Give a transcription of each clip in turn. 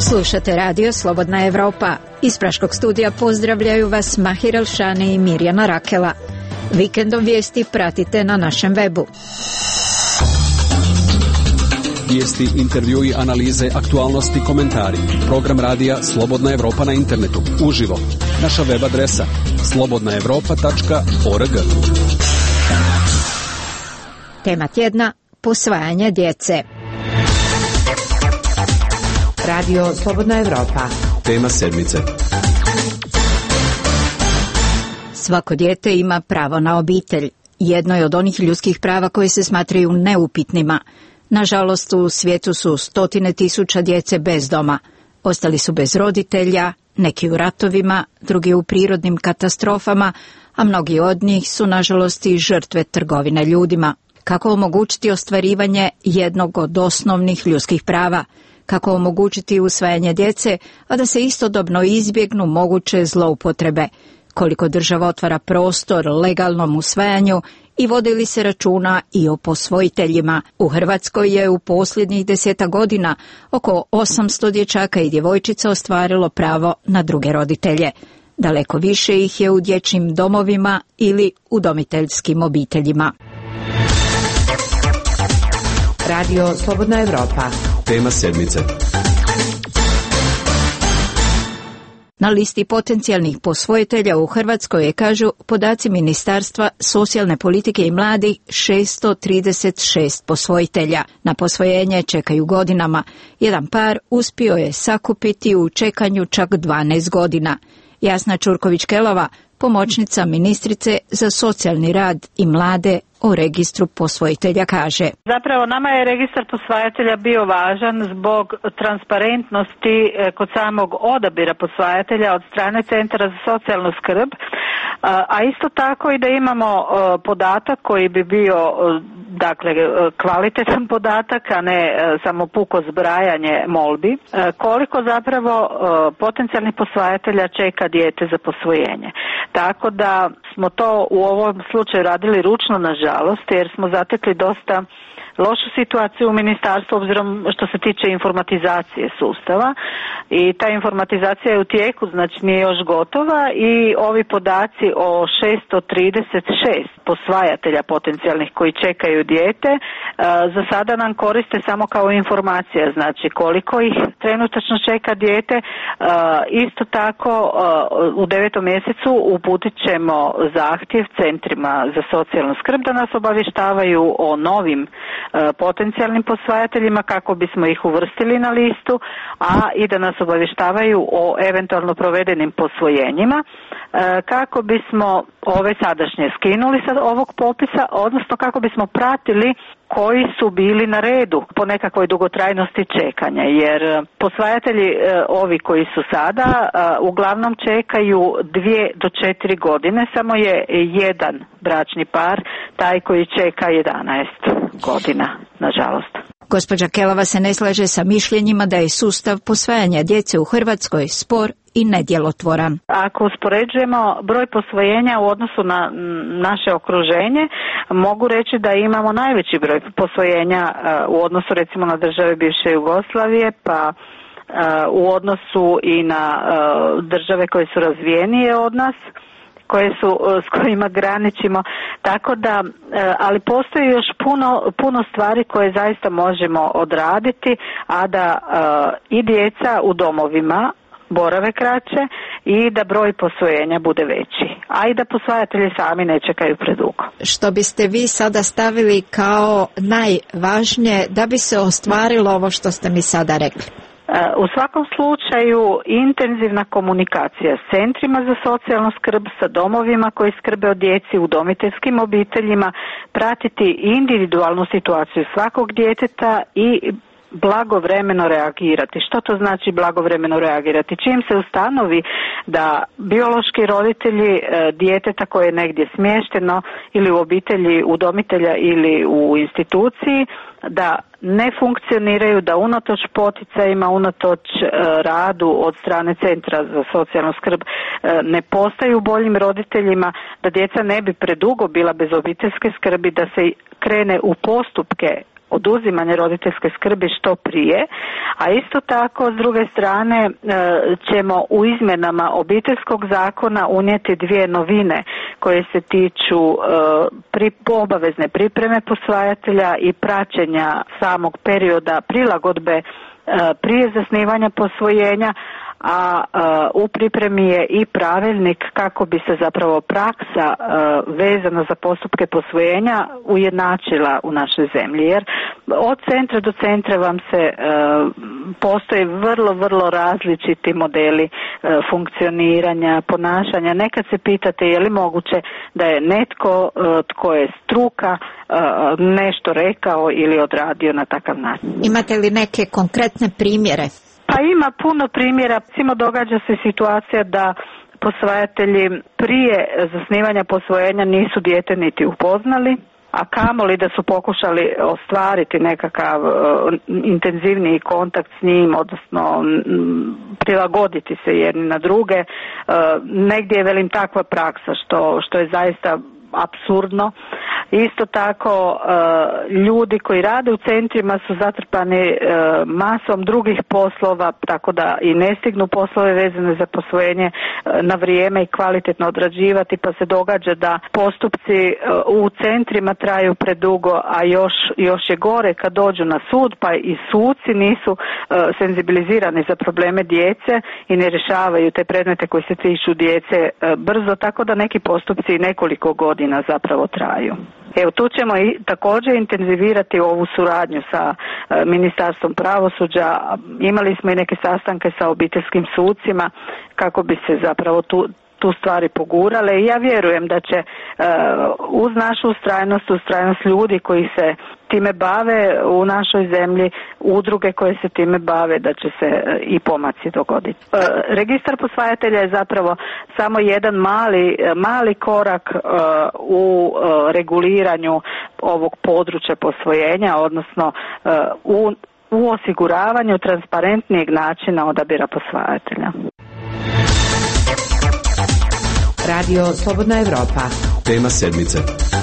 Slušate radio Slobodna Evropa. Iz Praškog studija pozdravljaju vas Mahir Elšani i Mirjana Rakela. Vikendom vijesti pratite na našem webu. Vijesti, intervjui, analize, aktualnosti, komentari. Program radija Slobodna Evropa na internetu. Uživo. Naša web adresa slobodnaevropa.org. Tema tjedna: posvajanje djece. Radio Slobodna Evropa. Tema sedmice. Svako dijete ima pravo na obitelj. Jedno je od onih ljudskih prava koji se smatraju neupitnima. Nažalost, u svijetu su stotine tisuća djece bez doma. Ostali su bez roditelja, neki u ratovima, drugi u prirodnim katastrofama, a mnogi od njih su nažalost i žrtve trgovine ljudima. Kako omogućiti ostvarivanje jednog od osnovnih ljudskih prava? Kako omogućiti usvajanje djece, a da se istodobno izbjegnu moguće zloupotrebe? Koliko država otvara prostor legalnom usvajanju i vodi li se računa i o posvojiteljima? U Hrvatskoj je u posljednjih 10 godina oko 800 dječaka i djevojčica ostvarilo pravo na druge roditelje. Daleko više ih je u dječjim domovima ili udomiteljskim obiteljima. Radio Slobodna Evropa. Tema sedmice. Na listi potencijalnih posvojitelja u Hrvatskoj je, kažu podaci Ministarstva socijalne politike i mladih, 636 posvojitelja. Na posvojenje čekaju godinama. Jedan par uspio je sakupiti u čekanju čak 12 godina. Jasna Čurković-Kelova, pomoćnica ministrice za socijalni rad i mlade, o registru posvojitelja kaže: Zapravo nama je registar posvajatelja bio važan zbog transparentnosti kod samog odabira posvajatelja od strane Centra za socijalnu skrb, a isto tako i da imamo podatak koji bi bio kvalitetan podatak, a ne samo puko zbrajanje molbi, koliko zapravo potencijalnih posvajatelja čeka dijete za posvojenje. Tako da smo to u ovom slučaju radili ručno, nažalost, jer smo zatekli dosta lošu situaciju u ministarstvu obzirom što se tiče informatizacije sustava, i ta informatizacija je u tijeku, znači nije još gotova, i ovi podaci o 636 posvajatelja potencijalnih koji čekaju dijete za sada nam koriste samo kao informacija, znači koliko ih trenutačno čeka dijete. Isto tako u 9. mjesecu uputit ćemo zahtjev centrima za socijalnu skrb da nas obavještavaju o novim potencijalnim posvajateljima kako bismo ih uvrstili na listu, a i da nas obavještavaju o eventualno provedenim posvojenjima kako bismo ove sadašnje skinuli sa ovog popisa, odnosno kako bismo pratili koji su bili na redu po nekakvoj dugotrajnosti čekanja, jer posvajatelji ovi koji su sada uglavnom čekaju 2 do 4 godine, samo je jedan bračni par taj koji čeka 11 godina, nažalost. Gospođa Kelova se ne slaže sa mišljenjima da je sustav posvajanja djece u Hrvatskoj spor i nedjelotvoran. Ako uspoređujemo broj posvojenja u odnosu na naše okruženje, mogu reći da imamo najveći broj posvojenja u odnosu recimo na države bivše Jugoslavije, pa u odnosu i na države koje su razvijenije od nas, s kojima graničimo, tako da, ali postoji još puno stvari koje zaista možemo odraditi, a da i djeca u domovima borave kraće i da broj posvojenja bude veći, a i da posvajatelji sami ne čekaju predugo. Što biste vi sada stavili kao najvažnije da bi se ostvarilo ovo što ste mi sada rekli? U svakom slučaju intenzivna komunikacija s centrima za socijalnu skrb, sa domovima koji skrbe o djeci, udomiteljskim obiteljima, pratiti individualnu situaciju svakog djeteta i blagovremeno reagirati. Što to znači blagovremeno reagirati? Čim se ustanovi da biološki roditelji djeteta koje je negdje smješteno ili u obitelji udomitelja ili u instituciji da ne funkcioniraju, da unatoč poticajima, unatoč radu od strane Centra za socijalnu skrb ne postaju boljim roditeljima, da djeca ne bi predugo bila bez obiteljske skrbi, da se krene u postupke oduzimanje roditeljske skrbi što prije, a isto tako s druge strane ćemo u izmjenama Obiteljskog zakona unijeti dvije novine koje se tiču obavezne pripreme posvajatelja i praćenja samog perioda prilagodbe prije zasnivanja posvojenja, a u pripremi je i pravilnik kako bi se zapravo praksa vezana za postupke posvojenja ujednačila u našoj zemlji, jer od centra do centra vam se postoje vrlo različiti modeli funkcioniranja, ponašanja. Nekad se pitate je li moguće da je netko tko je struka nešto rekao ili odradio na takav način. Imate li neke konkretne primjere? Pa ima puno primjera. Recimo događa se situacija da posvajatelji prije zasnivanja posvojenja nisu dijete niti upoznali, a kamoli da su pokušali ostvariti nekakav intenzivniji kontakt s njim, odnosno prilagoditi se jedni na druge. Negdje je, velim, takva praksa što je zaista apsurdno. Isto tako ljudi koji rade u centrima su zatrpani masom drugih poslova, tako da i ne stignu poslove vezane za posvojenje na vrijeme i kvalitetno odrađivati, pa se događa da postupci u centrima traju predugo, a još je gore kad dođu na sud, pa i suci nisu senzibilizirani za probleme djece i ne rješavaju te predmete koji se tiču djece brzo, tako da neki postupci nekoliko godina zapravo traju. Evo, tu ćemo i također intenzivirati ovu suradnju sa Ministarstvom pravosuđa. Imali smo i neke sastanke sa obiteljskim sucima kako bi se zapravo tu stvari pogurale i ja vjerujem da će uz našu ustrajnost ljudi koji se time bave u našoj zemlji, udruge koje se time bave, da će se i pomaci dogoditi. Registar posvajatelja je zapravo samo jedan mali korak u reguliranju ovog područja posvojenja, odnosno u osiguravanju transparentnijeg načina odabira posvajatelja. Radio Slobodna Evropa. Tema sedmice.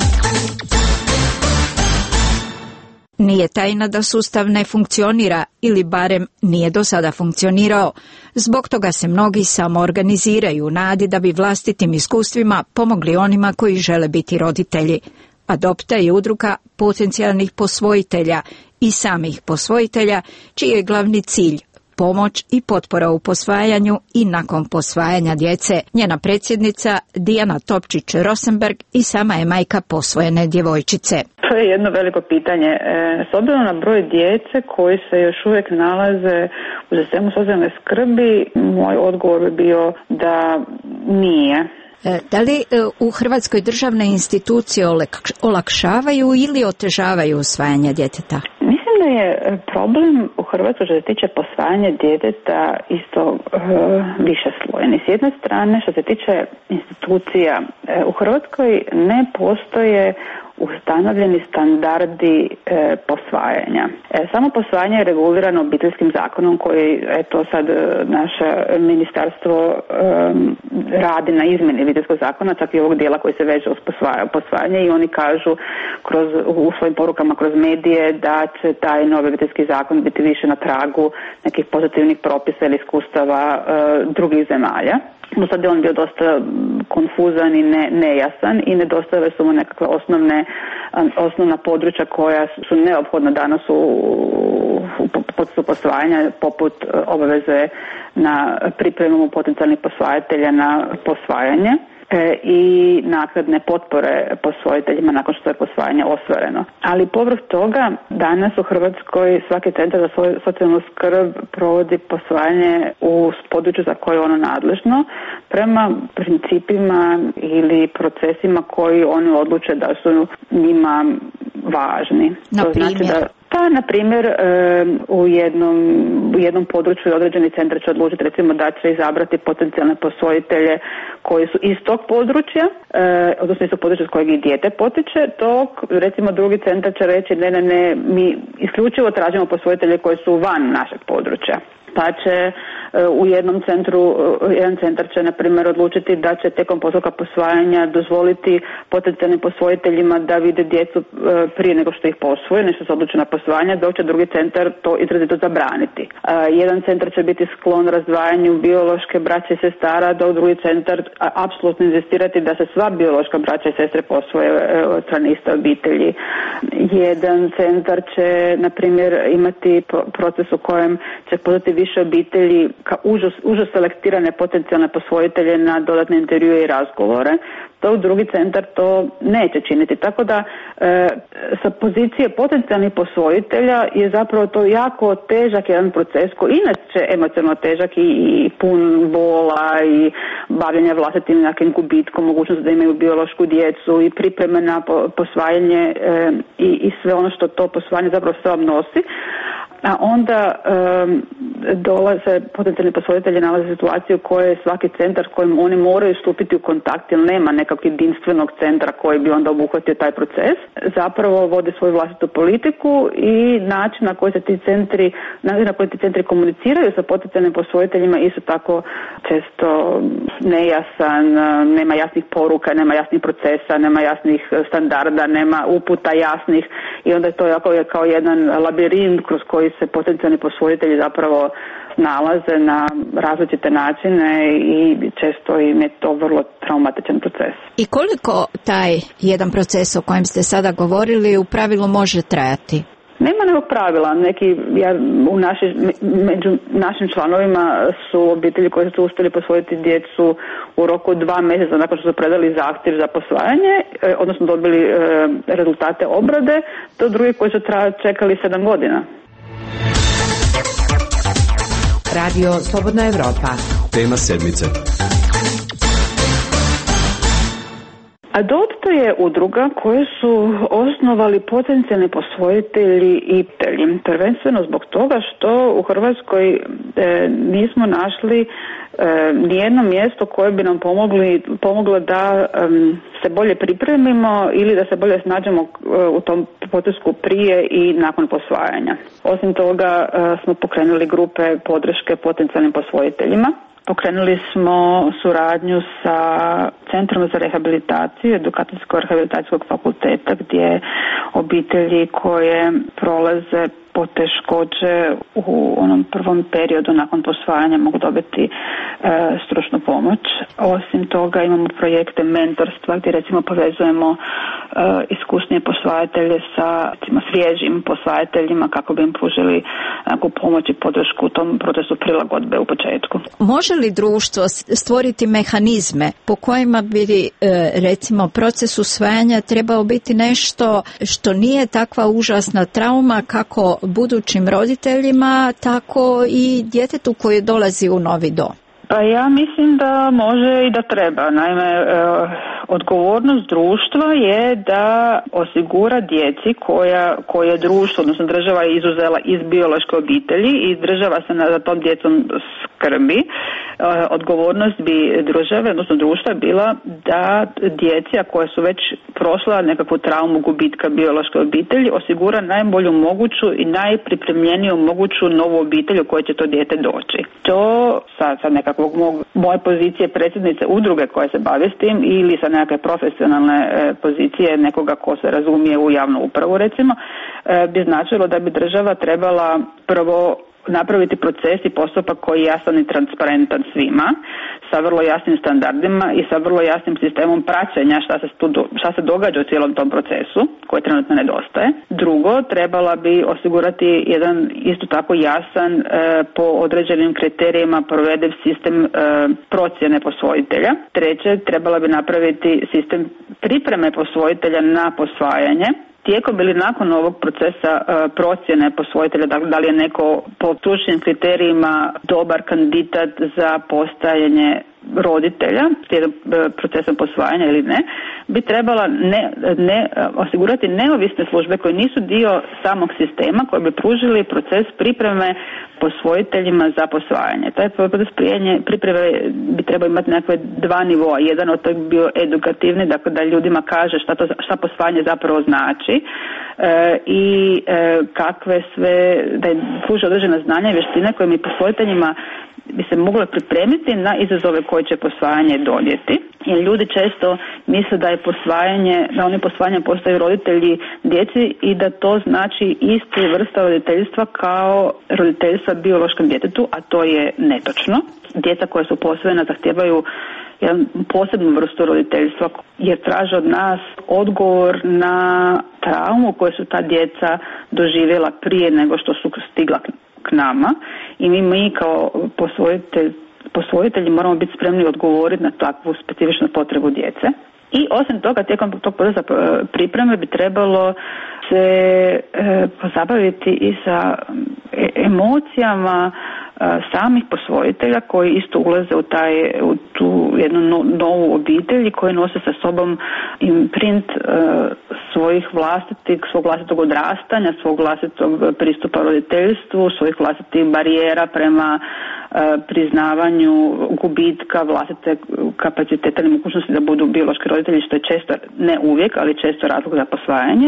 Nije tajna da sustav ne funkcionira ili barem nije do sada funkcionirao. Zbog toga se mnogi samoorganiziraju u nadi da bi vlastitim iskustvima pomogli onima koji žele biti roditelji. Adopta je udruga potencijalnih posvojitelja i samih posvojitelja, čiji je glavni cilj pomoć i potpora u posvajanju i nakon posvajanja djece. Njena predsjednica Dijana Topčić-Rosenberg i sama je majka posvojene djevojčice. To je jedno veliko pitanje. S obzirom na broj djece koji se još uvijek nalaze u sistemu socijalne skrbi, moj odgovor bi bio da nije. Da li u Hrvatskoj državne institucije olakšavaju ili otežavaju usvajanje djeteta? Mislim da je problem u Hrvatskoj što se tiče posvajanja djeteta isto više slojeni. S jedne strane, što se tiče institucija, u Hrvatskoj ne postoje ustanovljeni standardi posvajanja. Samo posvajanje je regulirano Obiteljskim zakonom koji sad naše ministarstvo radi na izmjeni Obiteljskog zakona, čak i ovog dijela koji se veže uz posvajanje, i oni kažu u svojim porukama kroz medije da će taj novi Obiteljski zakon biti više na tragu nekih pozitivnih propisa ili iskustava drugih zemalja. Do sad je on bio dosta konfuzan i nejasan i nedostajale su mu nekakve osnovna područja koja su neophodna danas u procesu posvajanja, poput obaveze na pripremu potencijalnih posvajatelja na posvajanje i naknadne potpore posvojiteljima nakon što je posvajanje ostvareno. Ali povrh toga, danas u Hrvatskoj svaki centar za socijalnu skrb provodi posvajanje u području za koje je ono nadležno prema principima ili procesima koji oni odluče da su njima važni. To znači da na primjer, u jednom području određeni centar će odlučiti recimo da će izabrati potencijalne posvojitelje koji su iz tog područja, odnosno iz tog područja s kojeg i dijete potiče, dok recimo drugi centar će reći ne, mi isključivo tražimo posvojitelje koji su van našeg područja. Pa će u jednom centru, jedan centar će na primjer odlučiti da će tijekom postupka posvajanja dozvoliti potencijalnim posvojiteljima da vide djecu prije nego što ih posvoje, nešto se odluči na posvajanje, dok će drugi centar to izrazito zabraniti. Jedan centar će biti sklon razdvajanju biološke braće i sestara, dok drugi centar apsolutno inzistirati da se sva biološka braća i sestre posvoje od strane iste obitelji. Jedan centar će, na primjer, imati proces u kojem će pozvati više obitelji kao užo selektirane potencijalne posvojitelje na dodatne intervjue i razgovore, dok drugi centar to neće činiti. Tako da sa pozicije potencijalnih posvojitelja je zapravo to jako težak jedan proces koji inače emocionalno težak i pun bola i bavljenja vlastitim nekim gubitkom, mogućnost da imaju biološku djecu i pripreme na posvajanje i sve ono što to posvajanje zapravo sve nosi. A onda dolaze potencijalni posvojitelji nalaze situaciju u kojoj svaki centar s kojim oni moraju stupiti u kontakt jer nema nekakvog jedinstvenog centra koji bi onda obuhvatio taj proces. Zapravo vode svoju vlastitu politiku i način na koji se ti centri komuniciraju sa potencijalnim posvojiteljima isto tako često nejasan, nema jasnih poruka, nema jasnih procesa, nema jasnih standarda, nema uputa jasnih i onda je to kao jedan labirint kroz koji se potencijalni posvojitelji zapravo nalaze na različite načine i često im je to vrlo traumatičan proces. I koliko taj jedan proces o kojem ste sada govorili u pravilu može trajati? Nema nekog pravila. Među našim članovima su obitelji koji su uspjeli posvojiti djecu u roku 2 mjeseca nakon što su predali zahtjev za posvajanje, odnosno dobili rezultate obrade, to drugi koji su čekali 7 godina. Radio Slobodna Evropa. Tema sedmice. Adopto je udruga koju su osnovali potencijalni posvojitelji i prijatelji. Prvenstveno zbog toga što u Hrvatskoj nismo našli nijedno mjesto koje bi nam pomoglo da se bolje pripremimo ili da se bolje snađemo u tom procesu prije i nakon posvajanja. Osim toga smo pokrenuli grupe podrške potencijalnim posvojiteljima. Pokrenuli smo suradnju sa Centrom za rehabilitaciju Edukacijsko-rehabilitacijskog fakulteta gdje obitelji koje prolaze poteškoće u onom prvom periodu nakon posvajanja mogu dobiti stručnu pomoć. Osim toga imamo projekte mentorstva gdje recimo povezujemo iskusnije posvajatelje sa svježim posvajateljima kako bi im pružili neku pomoć i podršku u tom procesu prilagodbe u početku. Može li društvo stvoriti mehanizme po kojima bi recimo proces usvajanja trebao biti nešto što nije takva užasna trauma kako budućim roditeljima, tako i djetetu koje dolazi u novi dom? Pa ja mislim da može i da treba. Naime, odgovornost društva je da osigura djeci koje društvo, odnosno država je izuzela iz biološke obitelji i država se za tom djecom skrbi. Odgovornost bi države, odnosno društva bila da djeci koja su već prošla nekakvu traumu gubitka biološke obitelji osigura najbolju moguću i najpripremljeniju moguću novu obitelj u kojoj će to dijete doći. To sa nekakvog moje pozicije predsjednice udruge koja se bavi s tim ili sa nekakve profesionalne pozicije nekoga ko se razumije u javnu upravu recimo, bi značilo da bi država trebala prvo napraviti proces i postupak koji je jasan i transparentan svima, sa vrlo jasnim standardima i sa vrlo jasnim sistemom praćenja šta se događa u cijelom tom procesu, koji trenutno nedostaje. Drugo, trebala bi osigurati jedan isto tako jasan po određenim kriterijima provediv sistem procjene posvojitelja. Treće, trebala bi napraviti sistem pripreme posvojitelja na posvajanje. Tijekom ili nakon ovog procesa procjene posvojitelja, da li je neko po stručnim kriterijima dobar kandidat za postajanje roditelja slijedom procesom posvajanja ili ne, bi trebala osigurati neovisne službe koje nisu dio samog sistema, koje bi pružili proces pripreme posvojiteljima za posvajanje. Taj proces pripreme bi trebao imati nekakve 2 nivoa. Jedan od tog bi bio edukativni, dakle da ljudima kaže šta posvajanje zapravo znači i kakve sve, da im pruže određena znanja i vještine koje mi posvojiteljima bi se mogle pripremiti na izazove koje će posvajanje donijeti. Jer ljudi često misle da oni posvajanjem postaju roditelji djeci i da to znači isti vrsta roditeljstva kao roditeljstva biološkom djetetu, a to je netočno. Djeca koja su posvojena zahtijevaju jednu posebnu vrstu roditeljstva jer traže od nas odgovor na traumu koju su ta djeca doživjela prije nego što su stigla k nama i mi kao posvojitelji moramo biti spremni odgovoriti na takvu specifičnu potrebu djece. I osim toga, tijekom tog procesa pripreme bi trebalo se pozabaviti i sa emocijama samih posvojitelja koji isto ulaze u tu jednu novu obitelj i koji nose sa sobom imprint svog vlastitog odrastanja, svog vlastitog pristupa roditeljstvu, svojih vlastitih barijera prema priznavanju gubitka vlastite kapaciteta ili mogućnosti da budu biološki roditelji, što je često, ne uvijek, ali često razlog za posvajanje.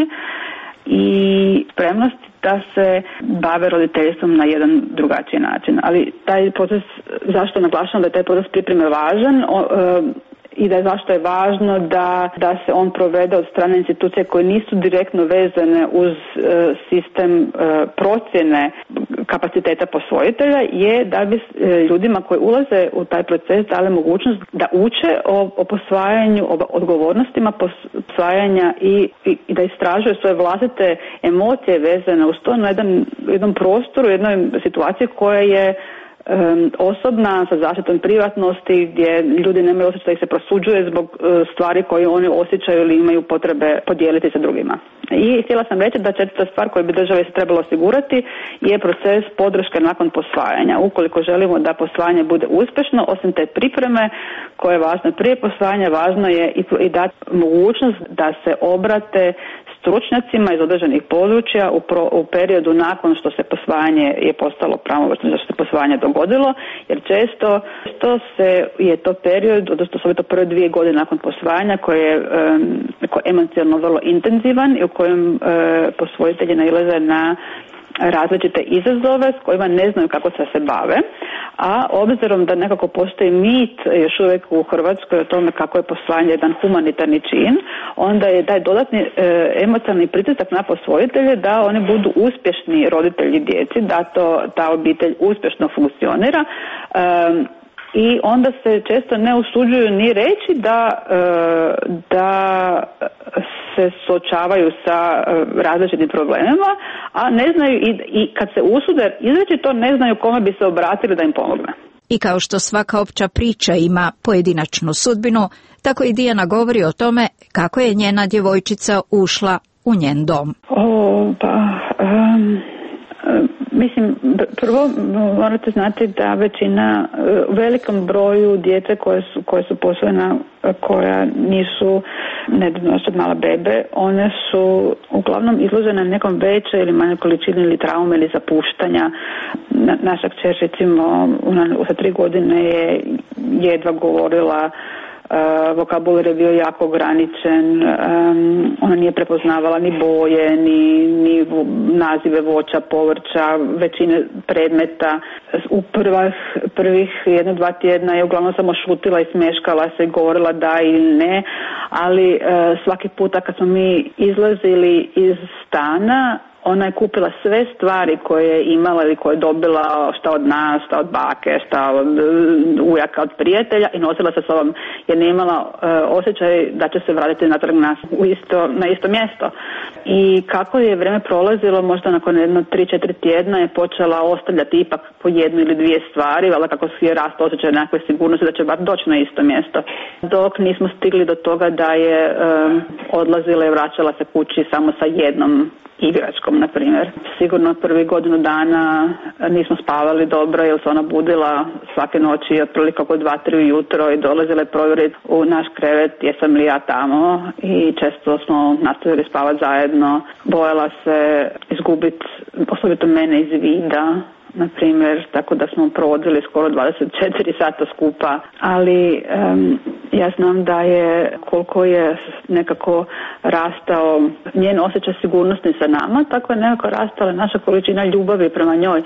I spremnost da se bave roditeljstvom na jedan drugačiji način. Ali taj proces, zašto naglašavam da je taj proces pripreme važan i zašto je važno da se on provede od strane institucije koje nisu direktno vezane uz sistem procjene kapaciteta posvojitelja, je da bi ljudima koji ulaze u taj proces dali mogućnost da uče o posvajanju, o odgovornostima posvajanja i da istražuju svoje vlastite emocije vezane uz to na jednom prostoru, jednoj situaciji koja je osobna, sa zaštitom privatnosti, gdje ljudi nemaju osjećaj da ih se prosuđuje zbog stvari koje oni osjećaju ili imaju potrebe podijeliti sa drugima. I htjela sam reći da četvrta stvar koju bi država se trebalo osigurati je proces podrške nakon posvajanja. Ukoliko želimo da posvajanje bude uspješno, osim te pripreme koja je važna prije posvajanja, važno je i dati mogućnost da se obrate stručnjacima iz određenih područja u periodu nakon što se posvajanje je postalo pravomoćno, što se posvajanje dogodilo, jer često je to period, odnosno osobito prve 2 godine nakon posvajanja koji je emocionalno vrlo intenzivan i u kojem posvojitelji nailaze na različite izazove s kojima ne znaju kako se bave, a obzirom da nekako postoji mit još uvijek u Hrvatskoj o tome kako je posvajanje jedan humanitarni čin, onda je taj dodatni emocionalni pritisak na posvojitelje da oni budu uspješni roditelji djeci, da ta obitelj uspješno funkcionira. I onda se često ne usuđuju ni reći da se suočavaju sa različitim problemima, a ne znaju i kad se usude izreći to, ne znaju kome bi se obratili da im pomogne. I kao što svaka opća priča ima pojedinačnu sudbinu, tako i Dijana govori o tome kako je njena djevojčica ušla u njen dom. Mislim, prvo morate znati da većina, u velikom broju djece koje su posvojena, koja nisu nedavno mala bebe, one su uglavnom izložene nekom većoj ili manjoj količini ili traume ili zapuštanja. Naša kćer, recimo, sa 3 godine je jedva govorila, vokabular je bio jako ograničen, ona nije prepoznavala ni boje, ni nazive voća, povrća, većine predmeta. U prvih 1-2 tjedna je uglavnom samo šutila i smješkala se i govorila da ili ne, ali svaki puta kad smo mi izlazili iz stana, ona je kupila sve stvari koje je imala ili koje je dobila, šta od nas, šta od bake, šta od ujaka, od prijatelja, i nosila se s ovom jer nije imala osjećaj da će se vratiti natrag na isto mjesto. I kako je vrijeme prolazilo, možda nakon 3-4 tjedna je počela ostavljati ipak po 1 ili 2 stvari, ali kako je rast osjećaj nekakve sigurnosti da će bar doći na isto mjesto. Dok nismo stigli do toga da je odlazila i vraćala se kući samo sa jednom igračkom, na primjer. Sigurno prvih godinu dana nismo spavali dobro jer se ona budila svake noći otprilike oko 2-3 ujutro i dolazila je provjeriti u naš krevet jesam li ja tamo, i često smo nastavili spavati zajedno. Bojala se izgubiti osobito mene iz vida, na primjer, tako da smo provodili skoro 24 sata skupa, ali ja znam da je koliko je nekako rastao njen osjećaj sigurnosti sa nama, tako je nekako rastala naša količina ljubavi prema njoj.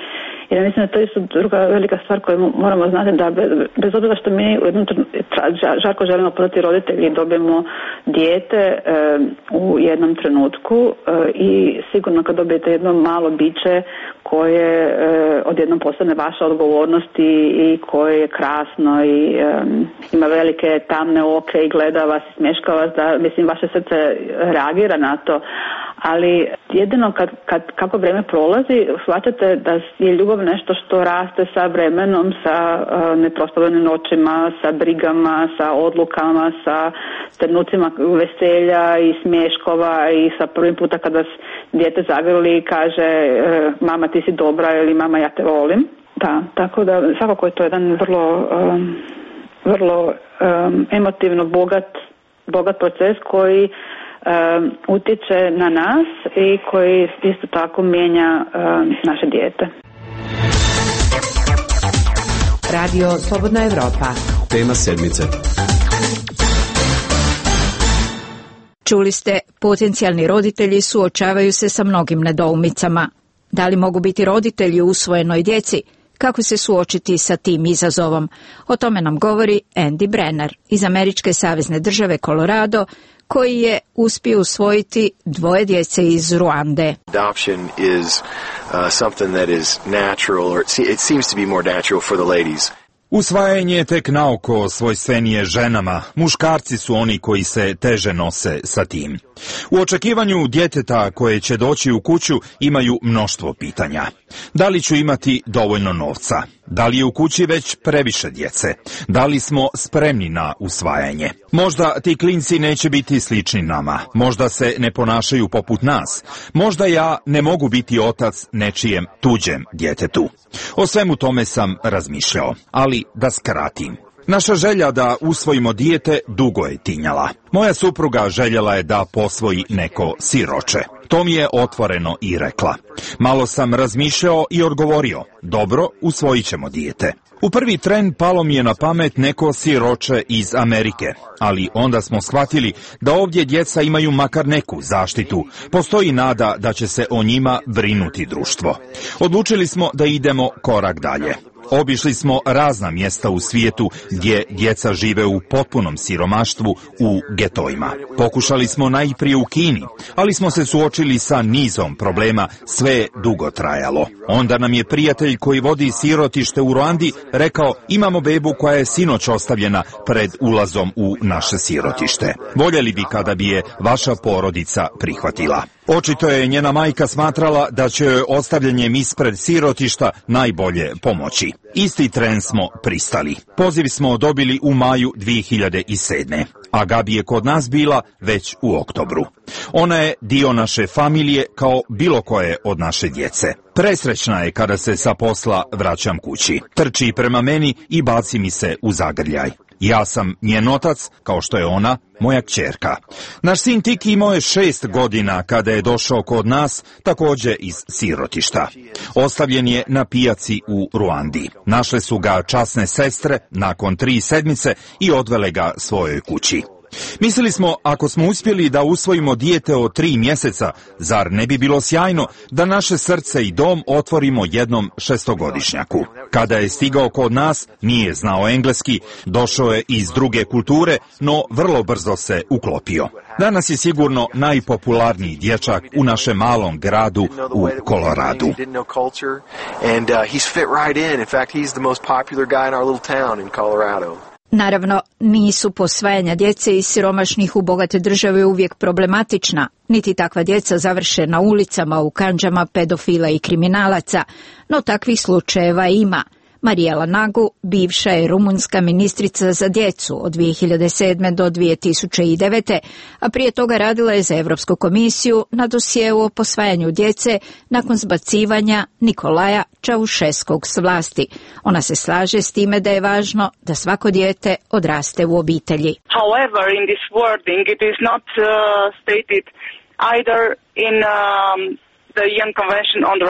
Jer ja mislim da to je isto druga velika stvar koju moramo znati, da bez obzira što mi žarko želimo postati roditelji i dobijemo dijete u jednom trenutku i sigurno kad dobijete jedno malo biće koje odjednom postane vaša odgovornost i koje je krasno i ima velike tamne oke i gleda vas i smješka vas, da mislim vaše srce reagira na to, ali jedino kako vrijeme prolazi shvaćate da je ljubav nešto što raste sa vremenom, sa neproslavljenim noćima, sa brigama, sa odlukama, sa trenucima veselja i smješkova i sa prvim puta kada vas dijete zagrli i kaže mama ti si dobra ili mama ja te volim. Da, tako da svakako je to jedan vrlo emotivno bogat proces koji utječe na nas i koji isto tako mijenja naše dijete. Radio Slobodna Evropa. Tema sedmice. Čuli ste, potencijalni roditelji suočavaju se sa mnogim nedoumicama. Da li mogu biti roditelji usvojenoj djeci? Kako se suočiti sa tim izazovom? O tome nam govori Andy Brenner iz američke savezne države Colorado, koji je uspio usvojiti 2 djece iz Ruande. Adoption is something that is natural, or it seems to be more natural for the ladies. Usvajanje je tek naoko svojstvenije ženama, muškarci su oni koji se teže nose sa tim. U očekivanju djeteta koje će doći u kuću imaju mnoštvo pitanja. Da li ću imati dovoljno novca? Da li je u kući već previše djece? Da li smo spremni na usvajanje? Možda ti klinci neće biti slični nama, možda se ne ponašaju poput nas, možda ja ne mogu biti otac nečijem tuđem djetetu. O svemu tome sam razmišljao, ali da skratim. Naša želja da usvojimo dijete dugo je tinjala. Moja supruga željela je da posvoji neko siroče. To mi je otvoreno i rekla. Malo sam razmišljao i odgovorio, dobro, usvojit ćemo dijete. U prvi tren palo mi je na pamet neko siroče iz Amerike, ali onda smo shvatili da ovdje djeca imaju makar neku zaštitu. Postoji nada da će se o njima brinuti društvo. Odlučili smo da idemo korak dalje. Obišli smo razna mjesta u svijetu gdje djeca žive u potpunom siromaštvu u getojima. Pokušali smo najprije u Kini, ali smo se suočili sa nizom problema, sve je dugo trajalo. Onda nam je prijatelj koji vodi sirotište u Ruandi rekao, imamo bebu koja je sinoć ostavljena pred ulazom u naše sirotište. Voljeli bi kada bi je vaša porodica prihvatila. Očito je njena majka smatrala da će joj ostavljanjem ispred sirotišta najbolje pomoći. Isti tren smo pristali. Poziv smo dobili u maju 2007. A Gabi je kod nas bila već u oktobru. Ona je dio naše familije kao bilo koje od naše djece. Presrećna je kada se sa posla vraćam kući. Trči prema meni i baci mi se u zagrljaj. Ja sam njen otac, kao što je ona moja kćerka. Naš sin Tiki imao je 6 godina kada je došao kod nas, također iz sirotišta. Ostavljen je na pijaci u Ruandi. Našle su ga časne sestre nakon 3 sedmice i odvele ga svojoj kući. Mislili smo, ako smo uspjeli da usvojimo dijete od 3 mjeseca, zar ne bi bilo sjajno da naše srce i dom otvorimo jednom 6-godišnjaku. Kada je stigao kod nas, nije znao engleski, došao je iz druge kulture, no vrlo brzo se uklopio. Danas je sigurno najpopularniji dječak u našem malom gradu u Koloradu. Naravno, nisu posvajanja djece iz siromašnih u bogate države uvijek problematična, niti takva djeca završe na ulicama u kandžama pedofila i kriminalaca, no takvih slučajeva ima. Marijela Nagu, bivša je rumunjska ministrica za djecu od 2007. do 2009. a prije toga radila je za Europsku komisiju na dosjeu o posvajanju djece nakon zbacivanja Nikolaja Čaušeskog s vlasti. Ona se slaže s time da je važno da svako dijete odraste u obitelji. However, in this wording it is not stated either in the UN Convention on the Rights of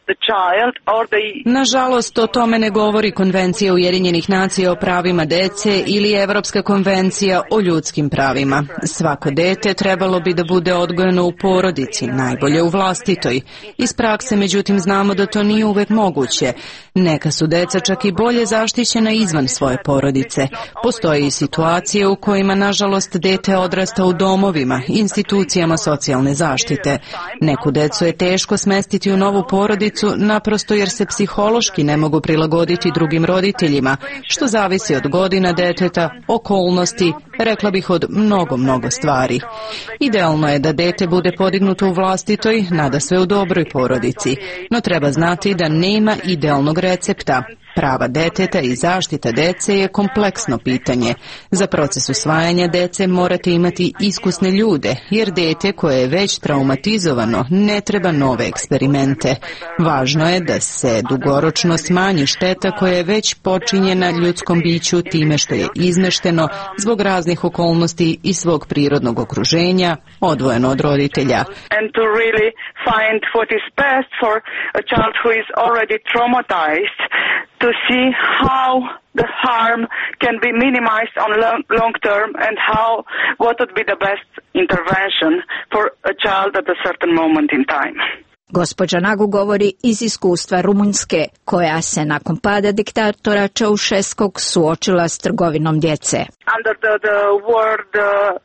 the child or the... Nažalost, o tome ne govori Konvencija Ujedinjenih nacija o pravima dece ili Evropska konvencija o ljudskim pravima. Svako dete trebalo bi da bude odgojeno u porodici, najbolje u vlastitoj. Iz prakse, međutim, znamo da to nije uvek moguće. Neka su deca čak i bolje zaštićena izvan svoje porodice. Postoje i situacije u kojima, nažalost, dete odrasta u domovima, institucijama socijalne zaštite. Neku decu je teško smestiti u novu porodicu naprosto jer se psihološki ne mogu prilagoditi drugim roditeljima, što zavisi od godina deteta, okolnosti, rekla bih od mnogo stvari. Idealno je da dete bude podignuto u vlastitoj, nadasve u dobroj porodici, no treba znati da nema idealnog recepta. Prava deteta i zaštita dece je kompleksno pitanje. Za proces usvajanja dece morate imati iskusne ljude, jer dete koje je već traumatizovano ne treba nove eksperimente. Važno je da se dugoročno smanji šteta koja je već počinjena ljudskom biću time što je izmešteno zbog raznih okolnosti i svog prirodnog okruženja, odvojeno od roditelja. And to really find what is best for a child who is already traumatized, to see how the harm can be minimized on long term and what would be the best intervention for a child at a certain moment in time. Gospođa Nagu govori iz iskustva Rumunjske, koja se nakon pada diktatora Ceausescog suočila s trgovinom djece. Under the word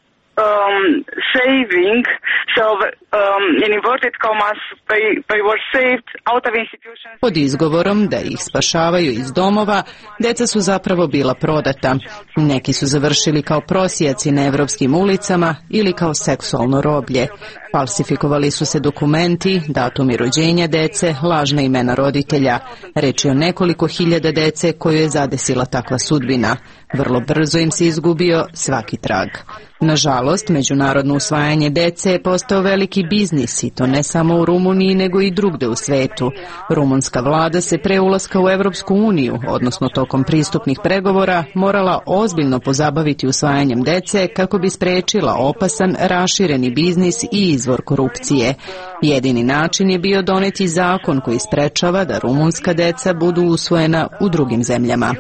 saving, so in inverted commas, they were saved out of institutions. Pod izgovorom da ih spašavaju iz domova, deca su zapravo bila prodata. Neki su završili kao prosijaci na evropskim ulicama ili kao seksualno roblje. Falsifikovali su se dokumenti, datumi rođenja dece, lažna imena roditelja. Reč je o nekoliko hiljada dece koju je zadesila takva sudbina. Vrlo brzo im se izgubio svaki trag. Nažalost, međunarodno usvajanje dece je postao veliki biznis i to ne samo u Rumuniji nego i drugde u svetu. Rumunska vlada se pre ulaska u Evropsku uniju, odnosno tokom pristupnih pregovora, morala ozbiljno pozabaviti usvajanjem dece kako bi sprečila opasan, rašireni biznis i izvor korupcije. Jedini način je bio doneti zakon koji sprečava da rumunska deca budu usvojena u drugim zemljama.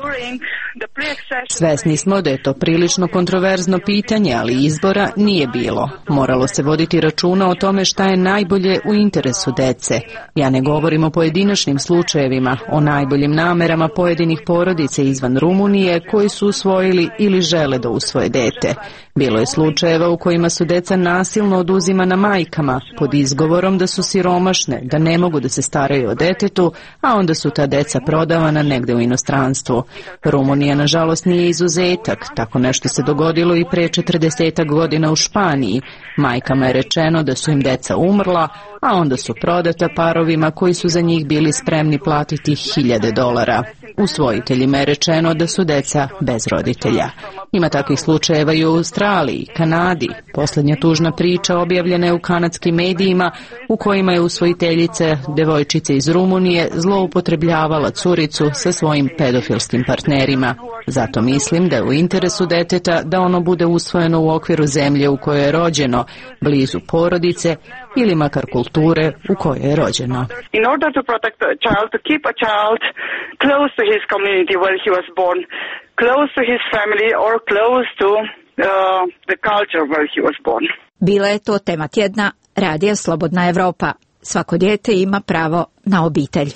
Svesni smo da je to prilično kontroverzno pitanje, ali izbora nije bilo. Moralo se voditi računa o tome šta je najbolje u interesu dece. Ja ne govorim o pojedinačnim slučajevima, o najboljim namerama pojedinih porodica izvan Rumunije koji su usvojili ili žele da usvoje dete. Bilo je slučajeva u kojima su deca nasilno oduzimana majkama pod izgovorom da su siromašne, da ne mogu da se staraju o detetu, a onda su ta deca prodavana negde u inostranstvu. Rumunija nažalost nije izuzetak, tako nešto se dogodilo i pre 40 godina u Španiji. Majkama je rečeno da su im deca umrla, a onda su prodata parovima koji su za njih bili spremni platiti $1000. Usvojiteljima je rečeno da su deca bez roditelja. Ima takvih slučajeva i u Australiji, Kanadi. Poslednja tužna priča objavljena je u kanadskim medijima u kojima je usvojiteljica devojčice iz Rumunije zloupotrebljavala curicu sa svojim pedofilskim partnerima. Zato mislim da je u interesu deteta da ono bude usvojeno u okviru zemlje u kojoj je rođeno, blizu porodice ili makar kulture u kojoj je rođeno. In order to protect a child, to keep a child close to his community where he was born, close to his family or close to the culture where he was born. Bila je to tema tjedna Radija Slobodna Evropa. Svako dijete ima pravo na obitelj.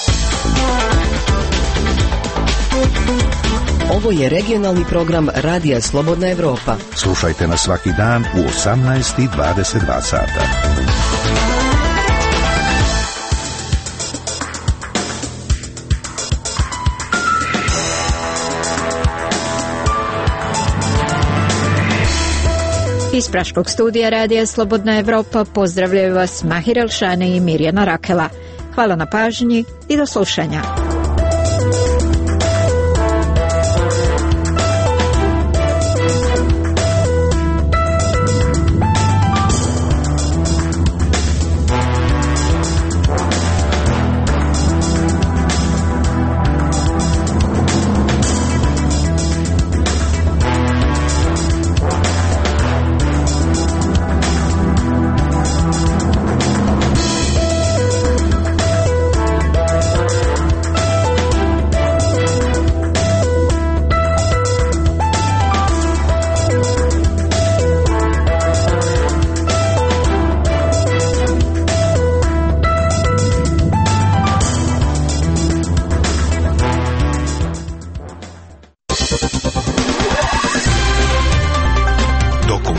Ovo je regionalni program Radija Slobodna Evropa. Slušajte nas svaki dan u 18:22 sata. Iz Praškog studija Radija Slobodna Evropa pozdravljaju vas Mahir Elšane i Mirjana Rakela. Hvala na pažnji i do slušanja.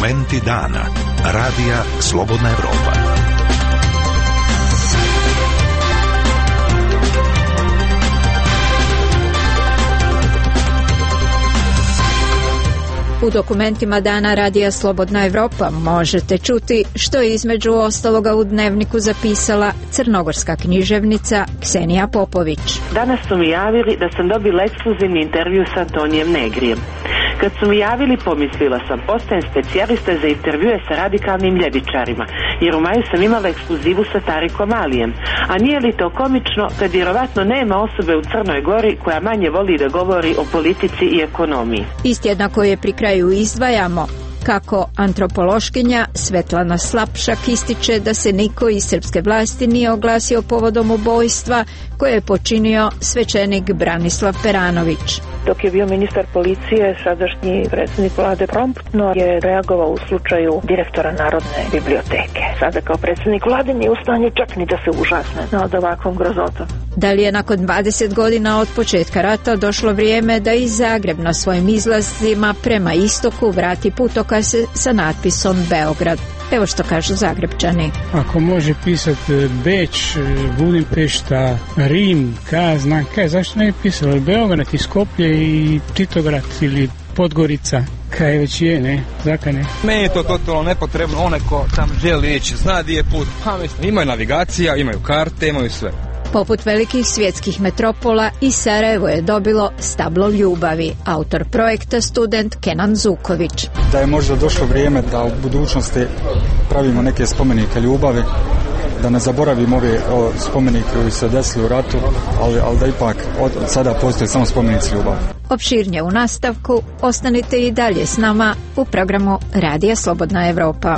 Dokumenti dana. Radija Slobodna Evropa. U dokumentima dana Radija Slobodna Evropa možete čuti što je između ostaloga u dnevniku zapisala crnogorska književnica Ksenija Popović. Danas su mi javili da sam dobila ekskluzivni intervju s Antonijem Negrijem. Kad su mi javili, pomislila sam, postajem specijalista za intervjue sa radikalnim ljevičarima, jer u maju sam imala ekskluzivu sa Tarikom Alijem. A nije li to komično kad vjerovatno nema osobe u Crnoj Gori koja manje voli da govori o politici i ekonomiji? Istjedna koje pri kraju izdvajamo, kako antropološkinja Svetlana Slapšak ističe da se niko iz srpske vlasti nije oglasio povodom ubojstva koje je počinio svećenik Branislav Peranović. Dok je bio ministar policije, sadašnji predsjednik vlade promptno je reagovao u slučaju direktora Narodne biblioteke. Sada kao predsjednik vlade nije u stanju čak ni da se užasne nad ovakvom grozotom. Da li je nakon 20 godina od početka rata došlo vrijeme da i Zagreb na svojim izlazima prema istoku vrati putokaz sa natpisom Beograd? Evo što kažu Zagrebčani. Ako može pisati Beč, Budimpešta, Rim, zašto ne je pisalo Beograd i Skoplje i Titograd ili Podgorica, kaj već je, ne? Zaka ne? Meni je to totalno nepotrebno, onaj ko tam želi ići, zna di je put. Imaju navigacija, imaju karte, imaju sve. Poput velikih svjetskih metropola i Sarajevo je dobilo stablo ljubavi, autor projekta student Kenan Zuković. Da je možda došlo vrijeme da u budućnosti pravimo neke spomenike ljubavi, da ne zaboravimo ove spomenike koji se desili u ratu, ali da ipak od sada postoje samo spomenici ljubavi. Opširnije u nastavku, ostanite i dalje s nama u programu Radija Slobodna Evropa.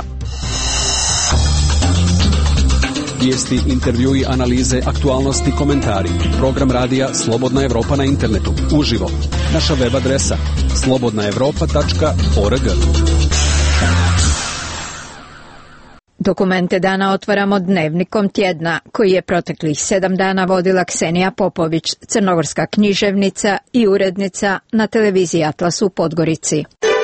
Vijesti, intervjui, analize, aktualnosti, komentari. Program radija Slobodna Evropa na internetu. Uživo. Naša web adresa slobodnaevropa.org. Dokumente dana otvaramo dnevnikom tjedna, koji je proteklih 7 dana vodila Ksenija Popović, crnogorska književnica i urednica na televiziji Atlas u Podgorici.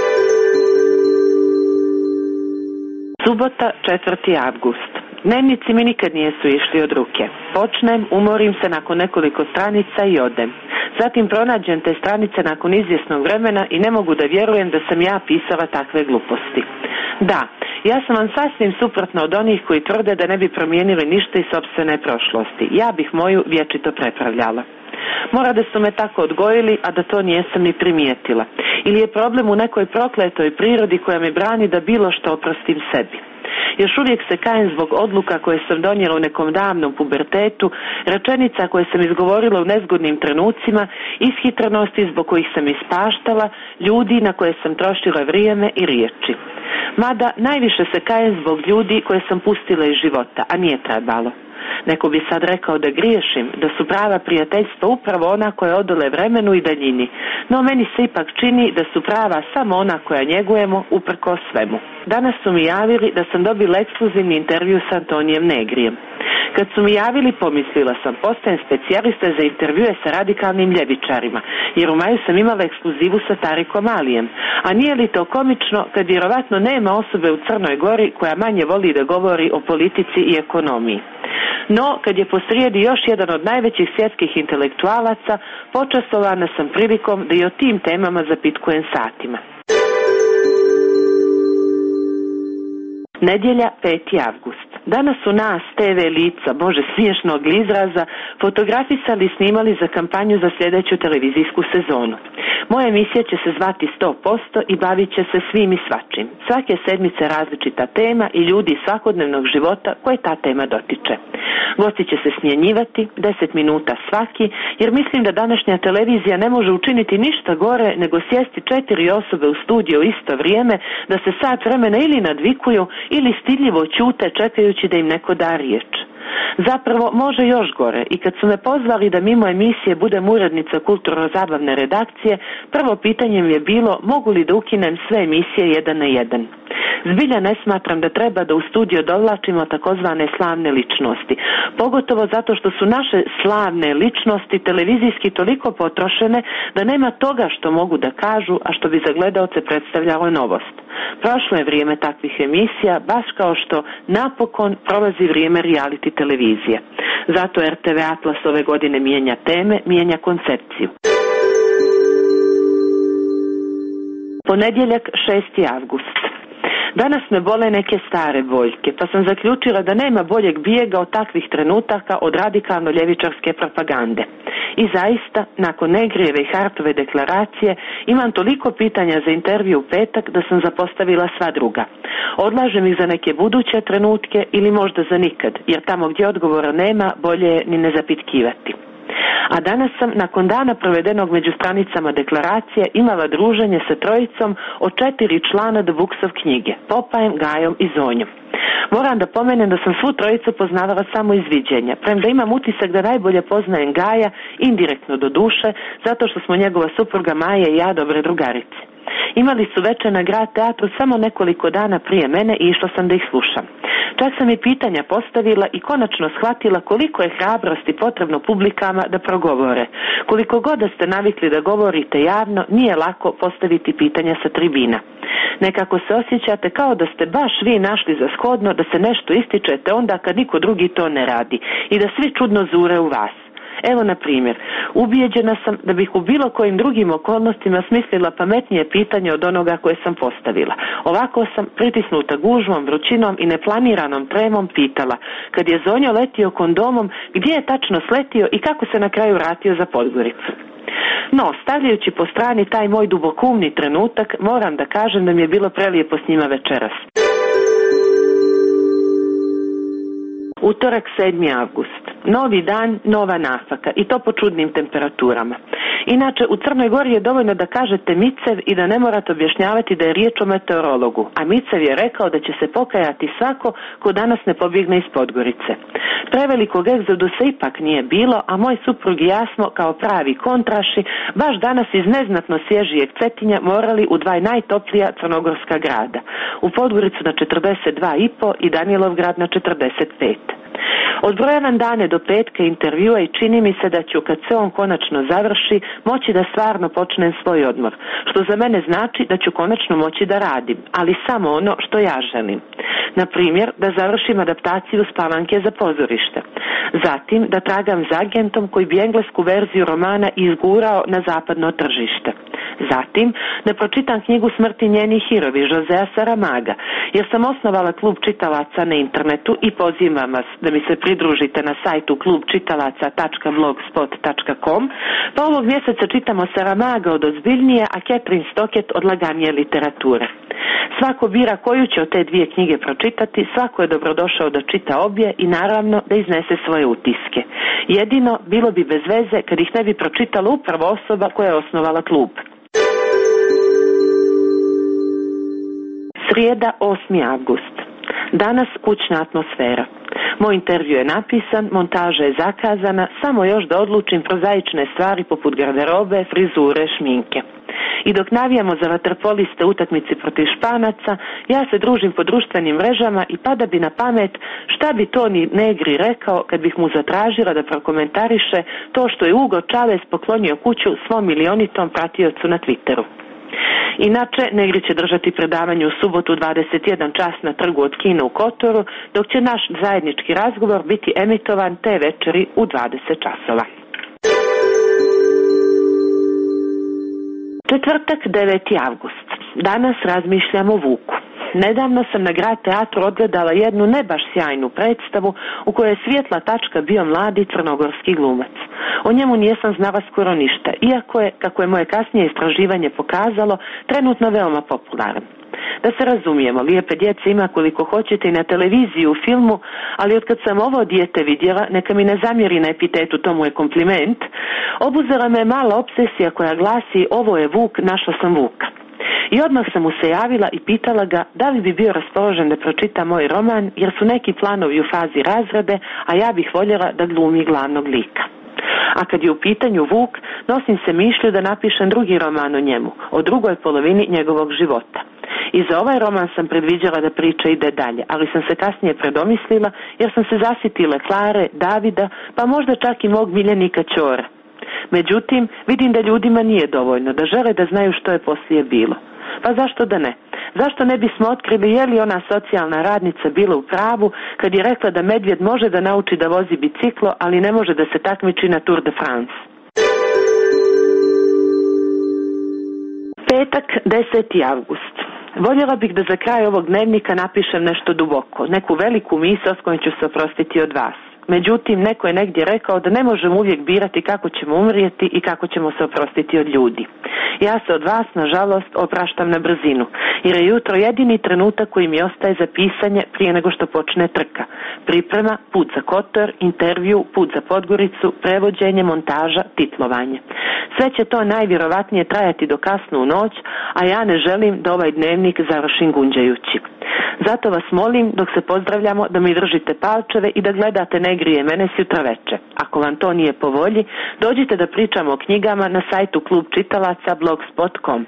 Subota, 4. avgust. Dnevnici mi nikad nisu išli od ruke. Počnem, umorim se nakon nekoliko stranica i odem. Zatim pronađem te stranice nakon izvjesnog vremena i ne mogu da vjerujem da sam ja pisala takve gluposti. Da, ja sam vam sasvim suprotna od onih koji tvrde da ne bi promijenili ništa iz sopstvene prošlosti. Ja bih moju vječito prepravljala. Mora da su me tako odgojili, a da to nijesam ni primijetila. Ili je problem u nekoj prokletoj prirodi koja me brani da bilo što oprostim sebi. Još uvijek se kajem zbog odluka koje sam donijela u nekom davnom pubertetu, rečenica koje sam izgovorila u nezgodnim trenucima, ishitrenosti zbog kojih sam ispaštala, ljudi na koje sam trošila vrijeme i riječi. Mada najviše se kajem zbog ljudi koje sam pustila iz života, a nije trebalo. Neko bi sad rekao da griješim, da su prava prijateljstva upravo ona koja odole vremenu i daljini, no meni se ipak čini da su prava samo ona koja njegujemo uprkos svemu. Danas su mi javili da sam dobila ekskluzivni intervju s Antonijem Negrijem. Kad su mi javili, pomislila sam, postajem specijalista za intervjue sa radikalnim ljevičarima, jer u maju sam imala ekskluzivu sa Tarikom Alijem. A nije li to komično kad vjerovatno nema osobe u Crnoj Gori koja manje voli da govori o politici i ekonomiji? No, kad je posrijedi još jedan od najvećih svjetskih intelektualaca, počastovana sam prilikom da i o tim temama zapitkujem satima. Nedjelja, 5. avgust. Danas su nas, TV lica, bože smiješnog izraza, fotografisali i snimali za kampanju za sljedeću televizijsku sezonu. Moja emisija će se zvati 100% i bavit će se svim i svačim. Svake sedmice različita tema i ljudi iz svakodnevnog života koje ta tema dotiče. Gosti će se smjenjivati 10 minuta svaki, jer mislim da današnja televizija ne može učiniti ništa gore nego sjesti 4 osobe u studiju u isto vrijeme, da se sat vremena ili nadvikuju ili stidljivo ćute čekajući da im neko da riječ. Zapravo može još gore i kad su me pozvali da mimo emisije budem urednica kulturno-zabavne redakcije, prvo pitanje mi je bilo mogu li da ukinem sve emisije 1 na 1. Zbilja ne smatram da treba da u studio dovlačimo takozvane slavne ličnosti. Pogotovo zato što su naše slavne ličnosti televizijski toliko potrošene da nema toga što mogu da kažu, a što bi za gledaoce predstavljalo novost. Prošlo je vrijeme takvih emisija, baš kao što napokon prolazi vrijeme reality televizije. Zato RTV Atlas ove godine mijenja teme, mijenja koncepciju. Ponedjeljak 6. avgust. Danas me bole neke stare boljke, pa sam zaključila da nema boljeg bijega od takvih trenutaka od radikalno ljevičarske propagande. I zaista, nakon Negrijeve i Hartove deklaracije, imam toliko pitanja za intervju u petak da sam zapostavila sva druga. Odlažem ih za neke buduće trenutke ili možda za nikad, jer tamo gdje odgovora nema, bolje je ni ne zapitkivati. A danas sam, nakon dana provedenog među stranicama deklaracije, imala druženje sa trojicom od 4 člana The Books of knjige, Popajem, Gajom i Zonjom. Moram da pomenem da sam svu trojicu poznavala samo iz viđenja, premda imam utisak da najbolje poznajem Gaja, indirektno do duše, zato što smo njegova supruga Maja i ja dobre drugarice. Imali su večer na Grad teatru samo nekoliko dana prije mene i išla sam da ih slušam. Čak sam i pitanja postavila i konačno shvatila koliko je hrabrosti potrebno publikama da progovore. Koliko god da ste navikli da govorite javno, nije lako postaviti pitanja sa tribina. Nekako se osjećate kao da ste baš vi našli za shodno da se nešto ističete onda kad niko drugi to ne radi i da svi čudno zure u vas. Evo na primjer, ubijeđena sam da bih u bilo kojim drugim okolnostima smislila pametnije pitanje od onoga koje sam postavila. Ovako sam, pritisnuta gužvom, vrućinom i neplaniranom tremom, pitala, kad je Zonjo letio kondomom, gdje je tačno sletio i kako se na kraju vratio za Podgoricu. No, stavljajući po strani taj moj dubokumni trenutak, moram da kažem da mi je bilo prelijepo s njima večeras. Utorak 7. avgust. Novi dan, nova nafaka i to po čudnim temperaturama. Inače, u Crnoj Gori je dovoljno da kažete Micev i da ne morate objašnjavati da je riječ o meteorologu, a Micev je rekao da će se pokajati svako ko danas ne pobjegne iz Podgorice. Prevelikog egzodusa ipak nije bilo, a moj suprug i ja smo, kao pravi kontraši, baš danas iz neznatno svježijeg Cetinja morali u 2 najtoplija crnogorska grada. U Podgoricu na 42,5 i Danilovgrad na 45. Odbrojavan dane do petka intervjua i čini mi se da ću, kad se on konačno završi, moći da stvarno počnem svoj odmor, što za mene znači da ću konačno moći da radim, ali samo ono što ja želim. Na primjer, da završim adaptaciju Spavanke za pozorište. Zatim, da tragam za agentom koji bi englesku verziju romana izgurao na zapadno tržište. Zatim, da pročitam knjigu Smrti njenih hirovi Josea Saramaga, jer sam osnovala klub čitalaca na internetu i pozivam vas da mi se pridružite na sajtu klubčitalaca.blogspot.com, pa ovog mjeseca čitamo Saramaga od ozbiljnije, a Catherine Stockett od laganije literature. Svako bira koju će od te 2 knjige pročitati, svako je dobrodošao da čita obje i naravno da iznese svoje utiske. Jedino, bilo bi bez veze kad ih ne bi pročitala upravo osoba koja je osnovala klub. Srijeda, 8. avgust. Danas kućna atmosfera. Moj intervju je napisan, montaža je zakazana, samo još da odlučim prozaične stvari poput garderobe, frizure, šminke. I dok navijamo za vaterpoliste utakmici protiv Španaca, ja se družim po društvenim mrežama i pada bi na pamet šta bi Toni Negri rekao kad bih mu zatražila da prokomentariše to što je Hugo Chavez poklonio kuću svom milionitom pratiocu na Twitteru. Inače, Negri će držati predavanje u subotu 21 čas na trgu od Kina u Kotoru, dok će naš zajednički razgovor biti emitovan te večeri u 20 časova. Četvrtak, 9. avgust. Danas razmišljam o Vuku. Nedavno sam na Grad teatru odgledala jednu ne baš sjajnu predstavu u kojoj je svijetla tačka bio mladi crnogorski glumac. O njemu nisam znala skoro ništa, iako je, kako je moje kasnije istraživanje pokazalo, trenutno veoma popularan. Da se razumijemo, lijepe djece ima koliko hoćete i na televiziji, u filmu, ali otkad sam ovo dijete vidjela, neka mi ne zamjeri na epitetu, to mu je kompliment, obuzela me mala obsesija koja glasi ovo je Vuk, našla sam Vuka. I odmah sam mu se javila i pitala ga da li bi bio raspoložen da pročita moj roman, jer su neki planovi u fazi razrade, a ja bih voljela da glumi glavnog lika. A kad je u pitanju Vuk, nosim se mišlju da napišem drugi roman o njemu, o drugoj polovini njegovog života. I za ovaj roman sam predviđala da priča ide dalje, ali sam se kasnije predomislila jer sam se zasitila Klare, Davida, pa možda čak i mog miljenika Ćora. Međutim, vidim da ljudima nije dovoljno, da žele da znaju što je poslije bilo. Pa zašto da ne? Zašto ne bismo otkrili je li ona socijalna radnica bila u pravu kad je rekla da medvjed može da nauči da vozi biciklo, ali ne može da se takmiči na Tour de France? Petak, 10. avgust. Voljela bih da za kraj ovog dnevnika napišem nešto duboko, neku veliku misao s kojom ću se oprostiti od vas. Međutim, neko je negdje rekao da ne možemo uvijek birati kako ćemo umrijeti i kako ćemo se oprostiti od ljudi. Ja se od vas, nažalost, opraštam na brzinu, jer je jutro jedini trenutak koji mi ostaje za pisanje prije nego što počne trka. Priprema, put za Kotor, intervju, put za Podgoricu, prevođenje, montaža, titlovanje. Sve će to najvjerovatnije trajati do kasno u noć, a ja ne želim da ovaj dnevnik završim gunđajući. Zato vas molim, dok se pozdravljamo, da mi držite palčeve i da gledate Ne grije mene sutra veče. Ako vam to nije po volji, dođite da pričamo o knjigama na sajtu Klub čitalaca blogspot.com.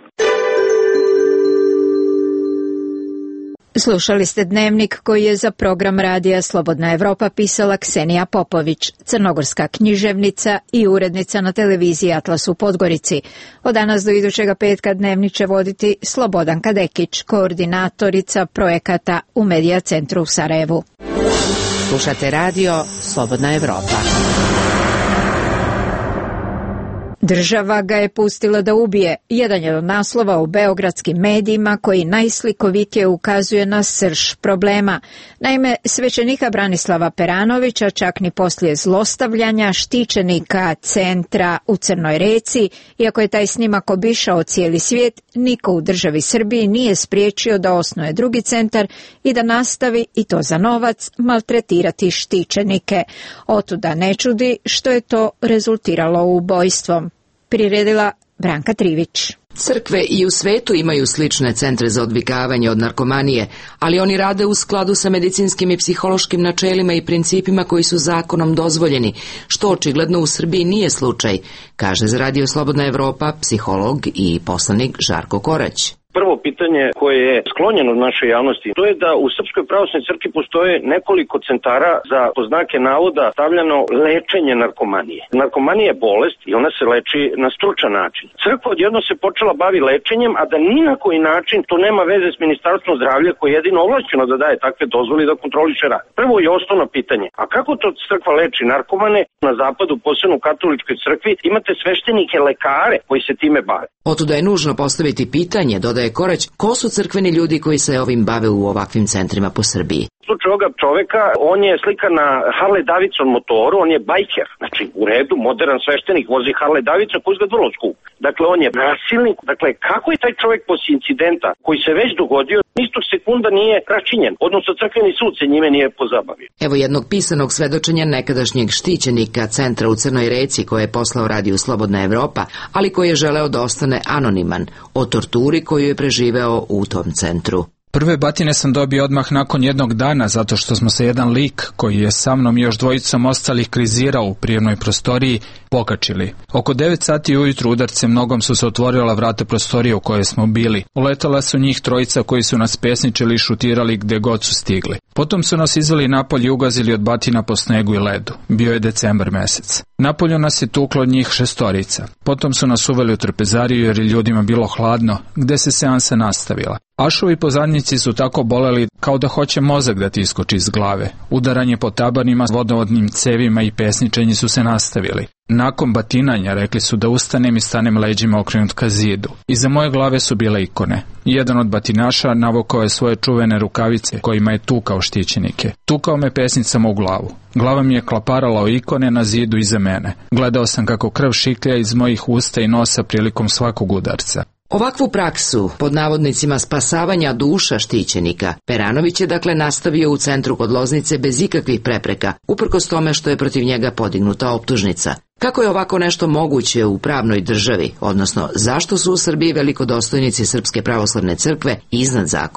Slušali ste dnevnik koji je za program radija Slobodna Evropa pisala Ksenija Popović, crnogorska književnica i urednica na televiziji Atlas u Podgorici. Od danas do idućega petka dnevnik će voditi Slobodanka Dekić, koordinatorica projekata u Medija centru u Sarajevu. Slušate radio Slobodna Evropa. Država ga je pustila da ubije. Jedan je od naslova u beogradskim medijima koji najslikovitije ukazuje na srž problema. Naime, svećenika Branislava Peranovića čak ni poslije zlostavljanja štićenika centra u Crnoj Reci, iako je taj snimak obišao cijeli svijet, niko u državi Srbiji nije spriječio da osnuje drugi centar i da nastavi, i to za novac, maltretirati štićenike. Otuda ne čudi što je to rezultiralo ubojstvom. Priredila Branka Trivić. Crkve i u svetu imaju slične centre za odvikavanje od narkomanije, ali oni rade u skladu sa medicinskim i psihološkim načelima i principima koji su zakonom dozvoljeni, što očigledno u Srbiji nije slučaj, kaže za Radio Slobodna Evropa psiholog i poslanik Žarko Korać. Prvo pitanje koje je sklonjeno od naše javnosti, to je da u Srpskoj pravoslavnoj crkvi postoje nekoliko centara za, po znake navoda, stavljano lečenje narkomanije. Narkomanija je bolest i ona se leči na stručan način. Crkva odjedno se počela bavi lečenjem, a da ni na koji način to nema veze s Ministarstvom zdravlja koje je jedino ovlašćeno da daje takve dozvole i da kontroliše rad. Prvo je osnovno pitanje, a kako to crkva leči narkomane? Na zapadu, posebno u katoličkoj crkvi, imate sveštenike lekare koji se time bave. Otuda je nužno postaviti pitanje, dodaje Korać, ko su crkveni ljudi koji se ovim bave u ovakvim centrima po Srbiji? U slučaju ovoga čoveka, on je slikan na Harley Davidson motoru, on je bajker. Znači, u redu, modern sveštenik vozi Harley Davidson koji izgleda vrlo skup. Dakle, on je nasilnik. Dakle, kako je taj čovek poslije incidenta koji se već dogodio, istog sekunda nije račinjen, odnosno crkveni sud se njime nije pozabavio. Evo jednog pisanog svedočenja nekadašnjeg štićenika centra u Crnoj Reci koje je poslao Radio Slobodna Evropa, ali koji je želeo da ostane anoniman, o torturi koju je preživeo u tom centru. Prve batine sam dobio odmah nakon jednog dana zato što smo se jedan lik koji je sa mnom i još dvojicom ostalih krizirao u prijemnoj prostoriji pokačili. Oko 9 sati ujutru udarcem nogom su se otvorila vrata prostorije u kojoj smo bili. Uletala su njih trojica koji su nas pesničili i šutirali gdje god su stigli. Potom su nas izveli napolje i ugazili od batina po snegu i ledu. Bio je decembar mjesec. Napolju nas je tuklo njih 6. Potom su nas uveli u trpezariju jer je ljudima bilo hladno, gdje se seansa nastavila. Ašovi po zadnjici su tako boleli kao da hoće mozak da ti iskoči iz glave. Udaranje po tabanima, vodovodnim cevima i pesničenji su se nastavili. Nakon batinanja rekli su da ustanem i stanem leđima okrenut ka zidu. Iza moje glave su bile ikone. Jedan od batinaša navukao je svoje čuvene rukavice kojima je tukao štićenike. Tukao me pesnicama u glavu. Glava mi je klaparala o ikone na zidu iza mene. Gledao sam kako krv šiklja iz mojih usta i nosa prilikom svakog udarca. Ovakvu praksu, pod navodnicima spasavanja duša štićenika, Peranović je dakle nastavio u centru kod Loznice bez ikakvih prepreka, uprkos tome što je protiv njega podignuta optužnica. Kako je ovako nešto moguće u pravnoj državi, odnosno zašto su u Srbiji velikodostojnici Srpske pravoslavne crkve iznad zakona?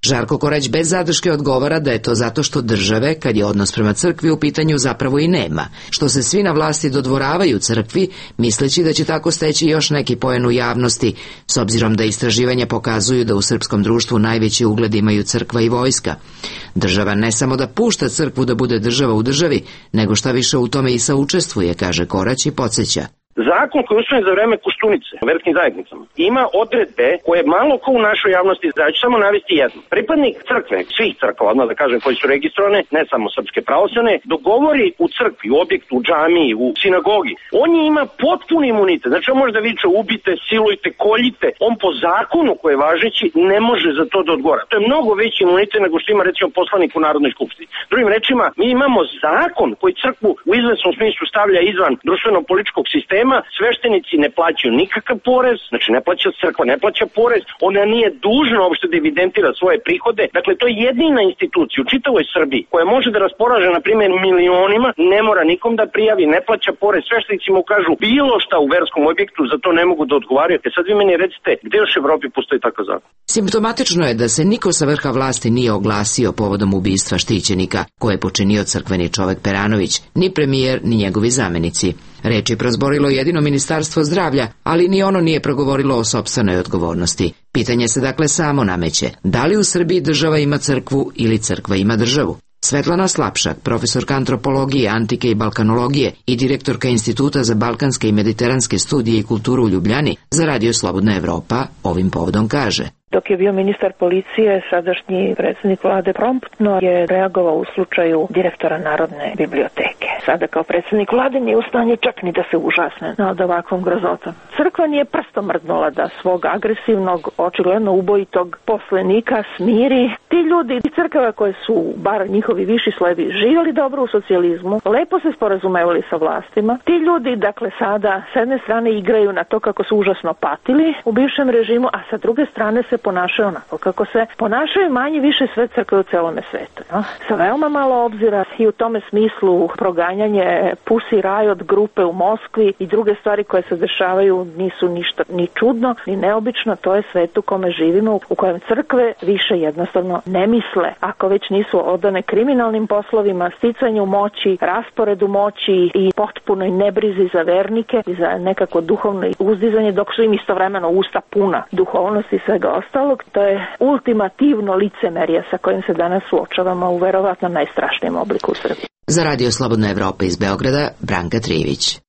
Žarko Korać bez zadrške odgovara da je to zato što države, kad je odnos prema crkvi u pitanju, zapravo i nema, što se svi na vlasti dodvoravaju crkvi, misleći da će tako steći još neki poen u javnosti, s obzirom da istraživanja pokazuju da u srpskom društvu najveći ugled imaju crkva i vojska. Država ne samo da pušta crkvu da bude država u državi, nego šta više u tome i saučestvuje, kaže Korać i podsjeća. Zakon koji je usvojen za vreme Koštunice u verskim zajednicama ima odredbe koje malo ko u našoj javnosti, ja ću samo navesti jedno. Pripadnik crkve, svih crkava, odmah da kažem koji su registrovane, ne samo srpske pravoslavne, dogovori u crkvi, u objektu, u džamiji, u sinagogi. On ima potpuni imunitet. Znači on može da viče ubite, silujte, koljite. On po zakonu koji je važeći ne može za to da odgovara. To je mnogo veći imunitet nego što ima recimo poslanik u Narodnoj skupštini. Drugim rečima, mi imamo zakon koji crkvu u izvesnom smislu stavlja izvan društveno-političkog sistema. Sveštenici ne plaćaju nikakav porez, znači ne plaća crkva, ne plaća porez, ona nije dužna uopšte da evidentira svoje prihode. Dakle, to je jedina institucija u čitavoj Srbiji koja može da raspolaže, na primjer, milionima, ne mora nikom da prijavi, ne plaća porez, sveštenici mu kažu bilo šta u verskom objektu, za to ne mogu da odgovaraju. Sad vi meni recite, gde još u Evropi postoji takav zakon? Simptomatično je da se niko sa vrha vlasti nije oglasio povodom ubistva štićenika koje je počinio crkveni čovek Peranović, ni premijer, ni njegovi zamenici. Reč je prozborilo jedino Ministarstvo zdravlja, ali ni ono nije progovorilo o sopstvenoj odgovornosti. Pitanje se dakle samo nameće, da li u Srbiji država ima crkvu ili crkva ima državu? Svetlana Slapšak, profesorka antropologije, antike i balkanologije i direktorka Instituta za balkanske i mediteranske studije i kulturu u Ljubljani, za Radio Slobodna Evropa ovim povodom kaže: Dok je bio ministar policije, sadašnji predsjednik vlade promptno je reagovao u slučaju direktora Narodne biblioteke. Sada kao predsjednik vlade nije u stanju čak ni da se užasne nad ovakvom grozotom. Crkva nije prstom mrdnula da svog agresivnog, očigledno ubojitog poslenika smiri. Ti ljudi i crkava koje su, bar njihovi viši slojevi, živjeli dobro u socijalizmu, lepo se sporazumevali sa vlastima. Ti ljudi, dakle, sada s jedne strane igraju na to kako su užasno patili u bivšem režimu, a sa druge strane se ponašaju onako kako se ponašaju manje više sve crkve u celome svetu. No? Sa veoma malo obzira i u tome smislu proganjanje Pussy Riot grupe u Moskvi i druge stvari koje se dešavaju nisu ništa ni čudno, ni neobično. To je svet u kome živimo, u kojem crkve više jednostavno ne misle. Ako već nisu odane kriminalnim poslovima, sticanju moći, rasporedu moći i potpunoj nebrizi za vernike i za nekako duhovno uzdizanje, dok su im istovremeno usta puna duhovnosti i svega ostalog, to je ultimativno licemerje sa kojim se danas suočavamo u verovatno najstrašnijem obliku u Srbiji. Za Radio Slobodna Evropa iz Beograda, Branka Trivić.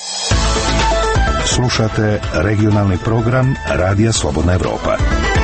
Slušate regionalni program Radija Slobodna Evropa.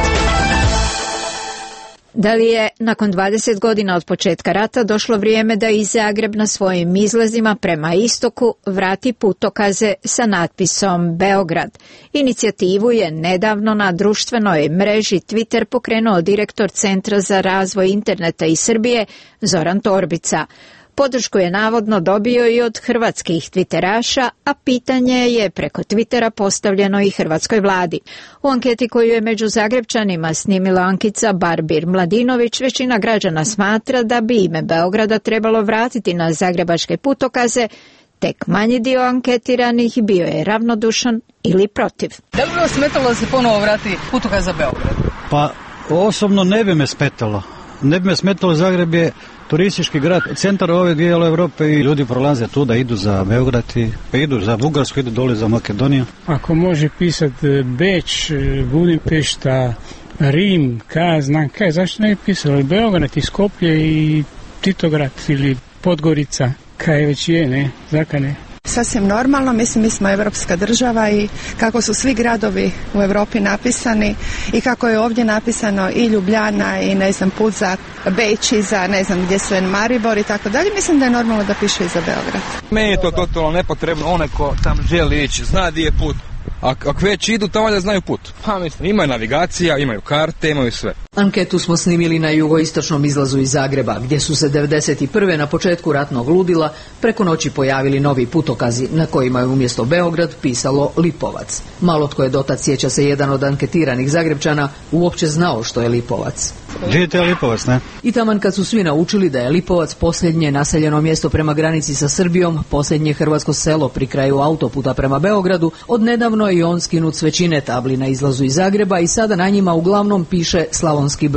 Da li je nakon 20 godina od početka rata došlo vrijeme da i Zagreb na svojim izlazima prema istoku vrati putokaze sa natpisom Beograd? Inicijativu je nedavno na društvenoj mreži Twitter pokrenuo direktor Centra za razvoj interneta iz Srbije Zoran Torbica. Podršku je navodno dobio i od hrvatskih twitteraša, a pitanje je preko Twittera postavljeno i hrvatskoj vladi. U anketi koju je među Zagrebčanima snimila Ankica Barbir Mladinović, većina građana smatra da bi ime Beograda trebalo vratiti na zagrebačke putokaze, tek manji dio anketiranih bio je ravnodušan ili protiv. Da li bi vas smetalo da se ponovo vrati putokaz za Beograd? Pa osobno ne bi me smetalo. Ne bi me smetalo, Zagreb je turistički grad, centar ove dijela Europe i ljudi prolaze tu da idu za Beograd i pa idu za Bugarsku, idu dole za Makedoniju. Ako može pisati Beč, Budimpešta, Rim, zašto ne bi pisalo Beograd i Skoplje i Titograd ili Podgorica, kaj već je, ne, zaka ne. Sasvim normalno, mislim mi smo evropska država i kako su svi gradovi u Europi napisani i kako je ovdje napisano i Ljubljana i ne znam put za Beč i za ne znam gdje su Maribor i tako dalje, mislim da je normalno da piše i za Beograd. Meni je to totalno nepotrebno, onaj ko tam želi ići zna gdje je put. Ako već idu, tamo da znaju put. Pa mislim, imaju navigacija, imaju karte, imaju sve. Anketu smo snimili na jugoistočnom izlazu iz Zagreba, gdje su se 1991. na početku ratnog ludila preko noći pojavili novi putokazi na kojima je umjesto Beograd pisalo Lipovac. Malo tko je dotad, sjeća se jedan od anketiranih Zagrebčana, uopće znao što je Lipovac. Gdje je Lipovac, ne? I taman kad su svi naučili da je Lipovac posljednje naseljeno mjesto prema granici sa Srbijom, posljednje hrvatsko selo pri kraju autoputa prema Beogradu, odnedavno je on skinut s većine tabli na izlazu iz Zagreba i sada na njima uglavnom piše Slavonski Brod.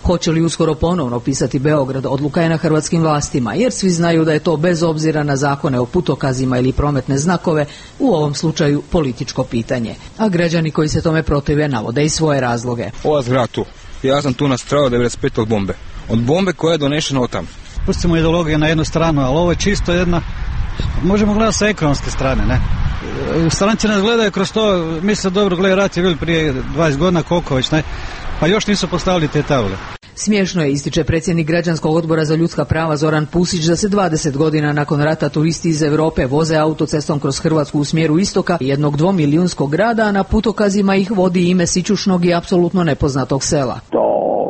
Hoće li uskoro ponovno pisati Beograd, odluka je na hrvatskim vlastima, jer svi znaju da je to bez obzira na zakone o putokazima ili prometne znakove, u ovom slučaju političko pitanje. A građani koji se tome protive navode i svoje razloge. Ova zgrada tu. Ja sam tu nastradao 95 od bombe. Od bombe koja je donešena od tamo. Pustimo ideologiju na jednu stranu, ali ovo je čisto jedna, možemo gledati sa ekonomske strane, ne? Stranci nas gledaju kroz to, misle dobro, gledaj, rat je bil prije 20 godina, koliko već, ne? Pa još nisu postavili te tavle. Smiješno je, ističe predsjednik Građanskog odbora za ljudska prava Zoran Pusić, da se 20 godina nakon rata turisti iz Europe voze autocestom kroz Hrvatsku u smjeru istoka, jednog dvomilijunskog grada, a na putokazima ih vodi ime sićušnog i apsolutno nepoznatog sela. To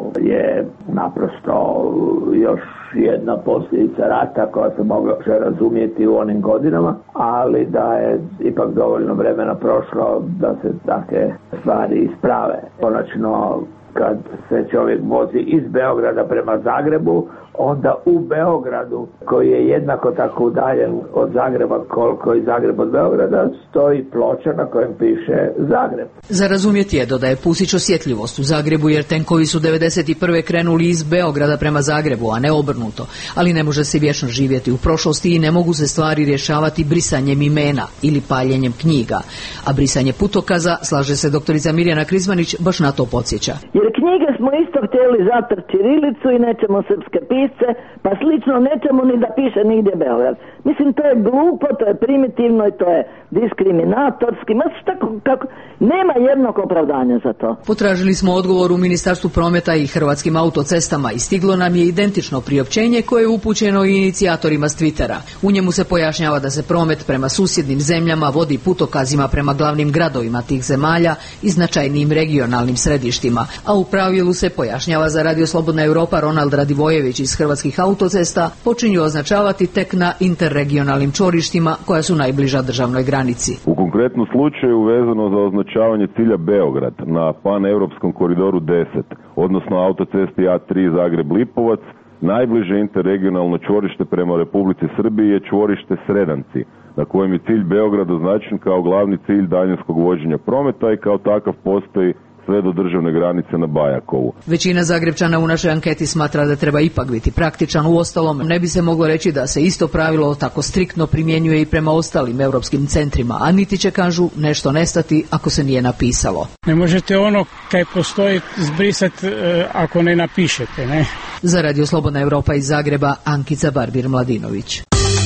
je naprosto još jedna posljedica rata koja se mogla razumjeti u onim godinama, ali da je ipak dovoljno vremena prošlo da se takve stvari isprave. Konačno, kad se čovjek vozi iz Beograda prema Zagrebu, onda u Beogradu, koji je jednako tako udaljen od Zagreba koliko i Zagreb od Beograda, stoji ploča na kojem piše Zagreb. Za razumjeti je, dodaje Pusić, osjetljivost u Zagrebu, jer tenkovi su 91. krenuli iz Beograda prema Zagrebu, a ne obrnuto. Ali ne može se vječno živjeti u prošlosti i ne mogu se stvari rješavati brisanjem imena ili paljenjem knjiga. A brisanje putokaza, slaže se doktorica Mirjana Krizmanić, baš na to podsjeća. Jer knjige smo isto htjeli zatr ćirilicu i nećemo srpske pisce, pa slično nećemo ni da piše nigdje Beograd. Mislim, to je glupo, to je primitivno i to je diskriminatorski. Kako, nema jednog opravdanja za to. Potražili smo odgovor u Ministarstvu prometa i Hrvatskim autocestama i stiglo nam je identično priopćenje koje je upućeno i inicijatorima s Twittera. U njemu se pojašnjava da se promet prema susjednim zemljama vodi putokazima prema glavnim gradovima tih zemalja i značajnim regionalnim središtima, a u pravilu se pojašnjava za Radio Slobodna Europa Ronald Radivojević iz Hrvatskih autocesta počinju označavati tek na interregionalnim čvorištima koja su najbliža državnoj granici. U konkretnom slučaju vezano za označavanje cilja Beograd na paneuropskom koridoru 10, odnosno autocesti A3 Zagreb-Lipovac, najbliže interregionalno čvorište prema Republici Srbiji je čvorište Sredanci, na kojem je cilj Beograd označen kao glavni cilj daljinskog vođenja prometa i kao takav postoji sve do državne granice na Bajakovu. Većina Zagrebčana u našoj anketi smatra da treba ipak biti praktičan. Uostalom, ne bi se moglo reći da se isto pravilo tako striktno primjenjuje i prema ostalim europskim centrima, a niti će, kažu, nešto nestati ako se nije napisalo. Ne možete ono kaj postoji zbrisati ako ne napišete, ne? Za Radio Slobodna Europa iz Zagreba, Ankica Barbir-Mladinović.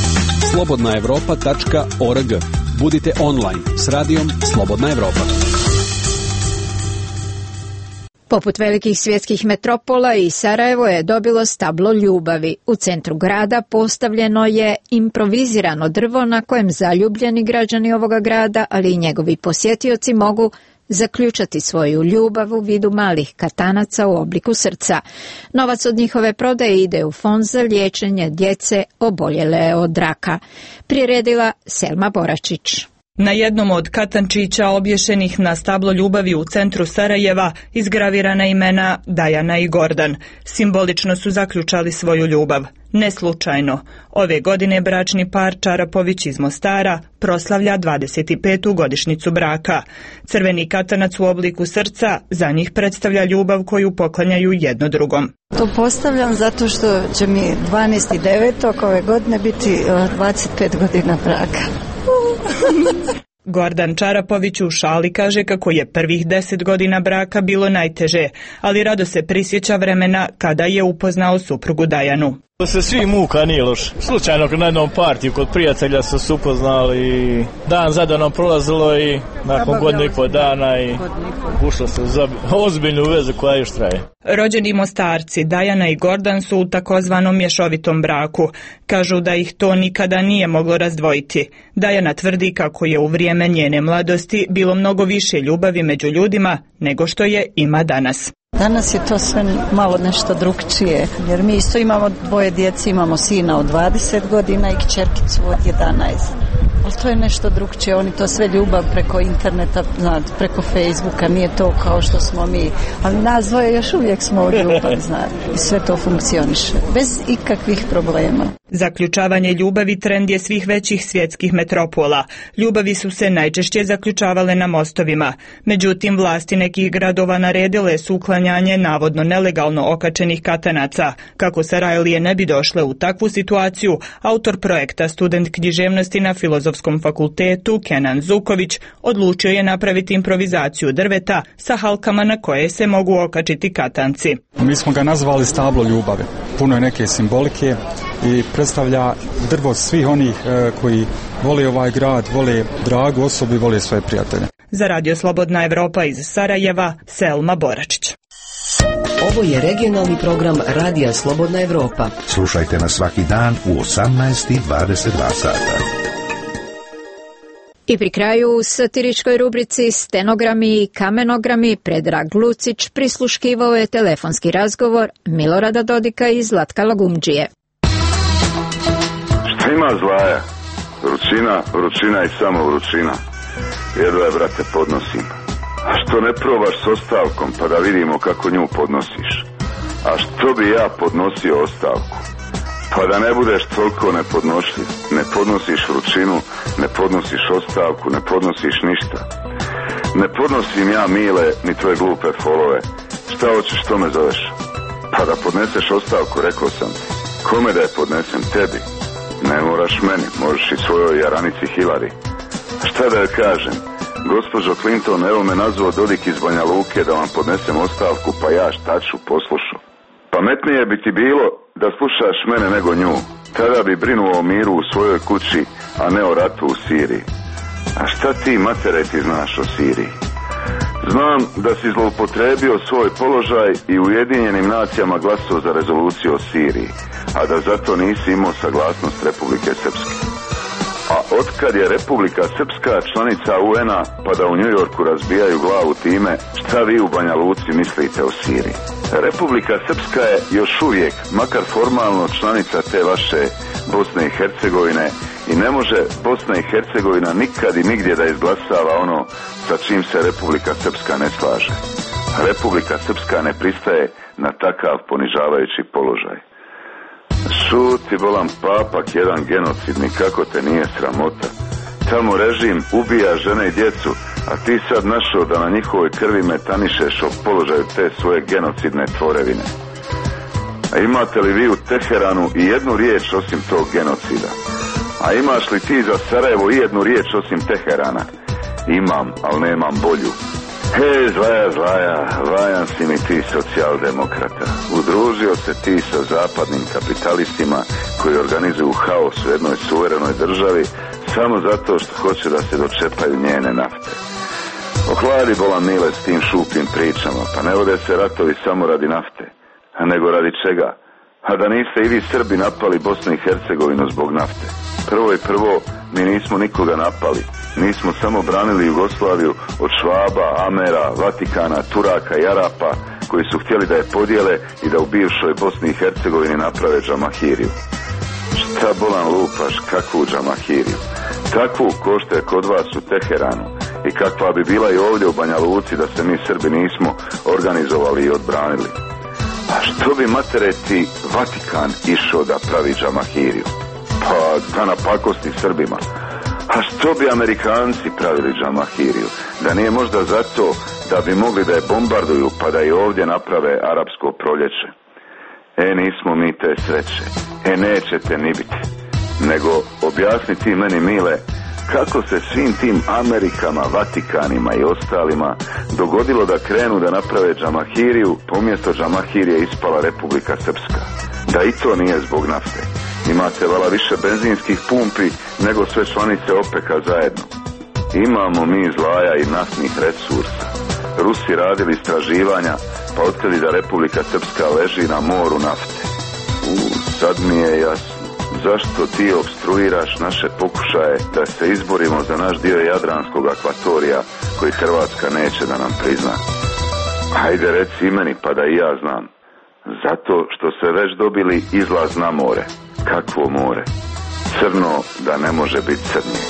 slobodnaevropa.org. Budite online s radijom Slobodna Evropa. Poput velikih svjetskih metropola, i Sarajevo je dobilo stablo ljubavi. U centru grada postavljeno je improvizirano drvo na kojem zaljubljeni građani ovoga grada, ali i njegovi posjetioci mogu zaključati svoju ljubav u vidu malih katanaca u obliku srca. Novac od njihove prodaje ide u fond za liječenje djece oboljele od raka. Priredila Selma Boračić. Na jednom od katančića obješenih na stablo ljubavi u centru Sarajeva izgravirana imena Dajana i Gordan. Simbolično su zaključali svoju ljubav. Ne slučajno. Ove godine bračni par Čarapović iz Mostara proslavlja 25. godišnjicu braka. Crveni katanac u obliku srca za njih predstavlja ljubav koju poklanjaju jedno drugom. To postavljam zato što će mi 12.9. ove godine biti 25 godina braka. Gordan Čarapović u šali kaže kako je prvih 10 godina braka bilo najteže, ali rado se prisjeća vremena kada je upoznao suprugu Dajanu. Se svi muka nije loš. Slučajno na jednom partiju kod prijatelja su se upoznali i dan za danom prolazilo i nakon godinu i pol dana i ušlo se u ozbiljnu vezu koja još traje. Rođeni Mostarci Dajana i Gordan su u takozvanom mješovitom braku. Kažu da ih to nikada nije moglo razdvojiti. Dajana tvrdi kako je u vrijeme njene mladosti bilo mnogo više ljubavi među ljudima nego što je ima danas. Danas je to sve malo nešto drukčije, jer mi isto imamo dvoje djece, imamo sina od 20 godina i kćerkicu od 11. Ali to je nešto drugčije, oni to sve ljubav preko interneta, znate, preko Facebooka, nije to kao što smo mi, ali nas dvoje još uvijek smo u ljubavi, znate, i sve to funkcioniše, bez ikakvih problema. Zaključavanje ljubavi trend je svih većih svjetskih metropola. Ljubavi su se najčešće zaključavale na mostovima. Međutim, vlasti nekih gradova naredile su uklanjanje navodno nelegalno okačenih katanaca. Kako Sarajlije ne bi došle u takvu situaciju, autor projekta, student književnosti na Filozofskom fakultetu Kenan Zuković odlučio je napraviti improvizaciju drveta sa halkama na koje se mogu okačiti katanci. Mi smo ga nazvali stablo ljubavi. Puno je neke simbolike i predstavlja drvo svih onih koji vole ovaj grad, vole dragu osobu i vole svoje prijatelje. Za Radio Slobodna Evropa iz Sarajeva, Selma Boračić. Ovo je regionalni program Radija Slobodna Evropa. Slušajte nas svaki dan u 18:22 sata. I pri kraju u satiričkoj rubrici Stenogrami i kamenogrami Predrag Lucić prisluškivao je telefonski razgovor Milorada Dodika i Zlatka Lagumdžije. Šta ima Zlaja? Vrućina i samo vrućina. Jedva je, brate, podnosim. A što ne probaš s ostavkom pa da vidimo kako nju podnosiš? A što bi ja podnosio ostavku? Pa da ne budeš toliko nepodnošljiv. Ne podnosiš vrućinu, ne podnosiš ostavku, ne podnosiš ništa. Ne podnosim ja, Mile, ni tvoje glupe folove. Šta hoćeš, što me zoveš? Pa da podneseš ostavku, rekao sam ti. Kome da je podnesem? Tebi. Ne moraš meni, možeš i svojoj jaranici Hillary. Šta da joj kažem? Gospođo Clinton, evo me nazvao Dodik iz Banja Luke da vam podnesem ostavku, pa ja šta ću, poslušao. Pametnije bi ti bilo da slušaš mene nego nju. Tada bi brinuo o miru u svojoj kući, a ne o ratu u Siriji. A šta ti, matere, ti znaš o Siriji? Znam da si zloupotrebio svoj položaj i u Ujedinjenim nacijama glasao za rezoluciju o Siriji, a da zato nisi imao saglasnost Republike Srpske. A otkad je Republika Srpska članica UN-a pa da u New Yorku razbijaju glavu time, šta vi u Banja Luci mislite o Siriji? Republika Srpska je još uvijek, makar formalno, članica te vaše Bosne i Hercegovine i ne može Bosna i Hercegovina nikad i nigdje da izglasava ono sa čim se Republika Srpska ne slaže. Republika Srpska ne pristaje na takav ponižavajući položaj. Šuti, bolan papak, jedan genocidni, kako te nije sramota. Tamo režim ubija žene i djecu, a ti sad našao da na njihovoj krvi metanišeš o položaju te svoje genocidne tvorevine. A imate li vi u Teheranu i jednu riječ osim tog genocida? A imaš li ti za Sarajevo i jednu riječ osim Teherana? Imam, ali nemam bolju. Hej, Zlaja, vajan si mi ti socijaldemokrata. Udružio se ti sa zapadnim kapitalistima koji organizuju haos u jednoj suverenoj državi samo zato što hoće da se dočepaju njene nafte. Ohladi, bolan Mile, s tim šupim pričama, pa ne vode se ratovi samo radi nafte, a nego radi čega? A da niste i vi Srbi napali Bosnu i Hercegovinu zbog nafte. Prvo, mi nismo nikoga napali. Nismo samo branili Jugoslaviju od Švaba, Amera, Vatikana, Turaka i Arapa koji su htjeli da je podijele i da u bivšoj Bosni i Hercegovini naprave džamahiriju. Šta bolan lupaš, kakvu džamahiriju? Takvu ko što je kod vas u Teheranu i kakva bi bila i ovdje u Banja Luci da se mi Srbi nismo organizovali i odbranili. A što bi, matere, ti Vatikan išao da pravi džamahiriju? Pa da napakosti Srbima. A što bi Amerikanci pravili džamahiriju? Da nije možda zato da bi mogli da je bombarduju pa da i ovdje naprave arapsko proljeće? Nismo mi te sreće. Nećete ni biti. Nego objasni ti meni, Mile, kako se svim tim Amerikama, Vatikanima i ostalima dogodilo da krenu da naprave džamahiriju, pa umjesto džamahirije ispala Republika Srpska? Da i to nije zbog nafte. Imate vala više benzinskih pumpi nego sve članice OPEC-a zajedno. Imamo mi, Zlaja, i naftnih resursa. Rusi radili istraživanja pa otkrili da Republika Srpska leži na moru nafte. Sad mi je jasno. Zašto ti opstruiraš naše pokušaje da se izborimo za naš dio Jadranskog akvatorija koji Hrvatska neće da nam prizna? Hajde reci i meni pa da i ja znam. Zato što ste već dobili izlaz na more. Kakvo more? crno da ne može biti crnije.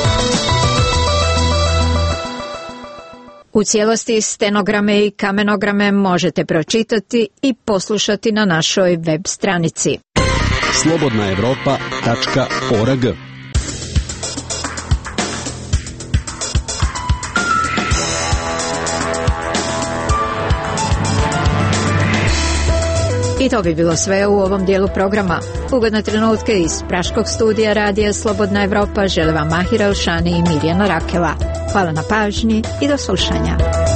U cijelosti stenograme i kamenograme možete pročitati i poslušati na našoj web stranici slobodnaevropa.org. I to bi bilo sve u ovom dijelu programa. Ugodne trenutke iz praškog studija Radija Slobodna Evropa žele vam Mahira Elšani i Mirjana Rakela. Hvala na pažnji i do slušanja.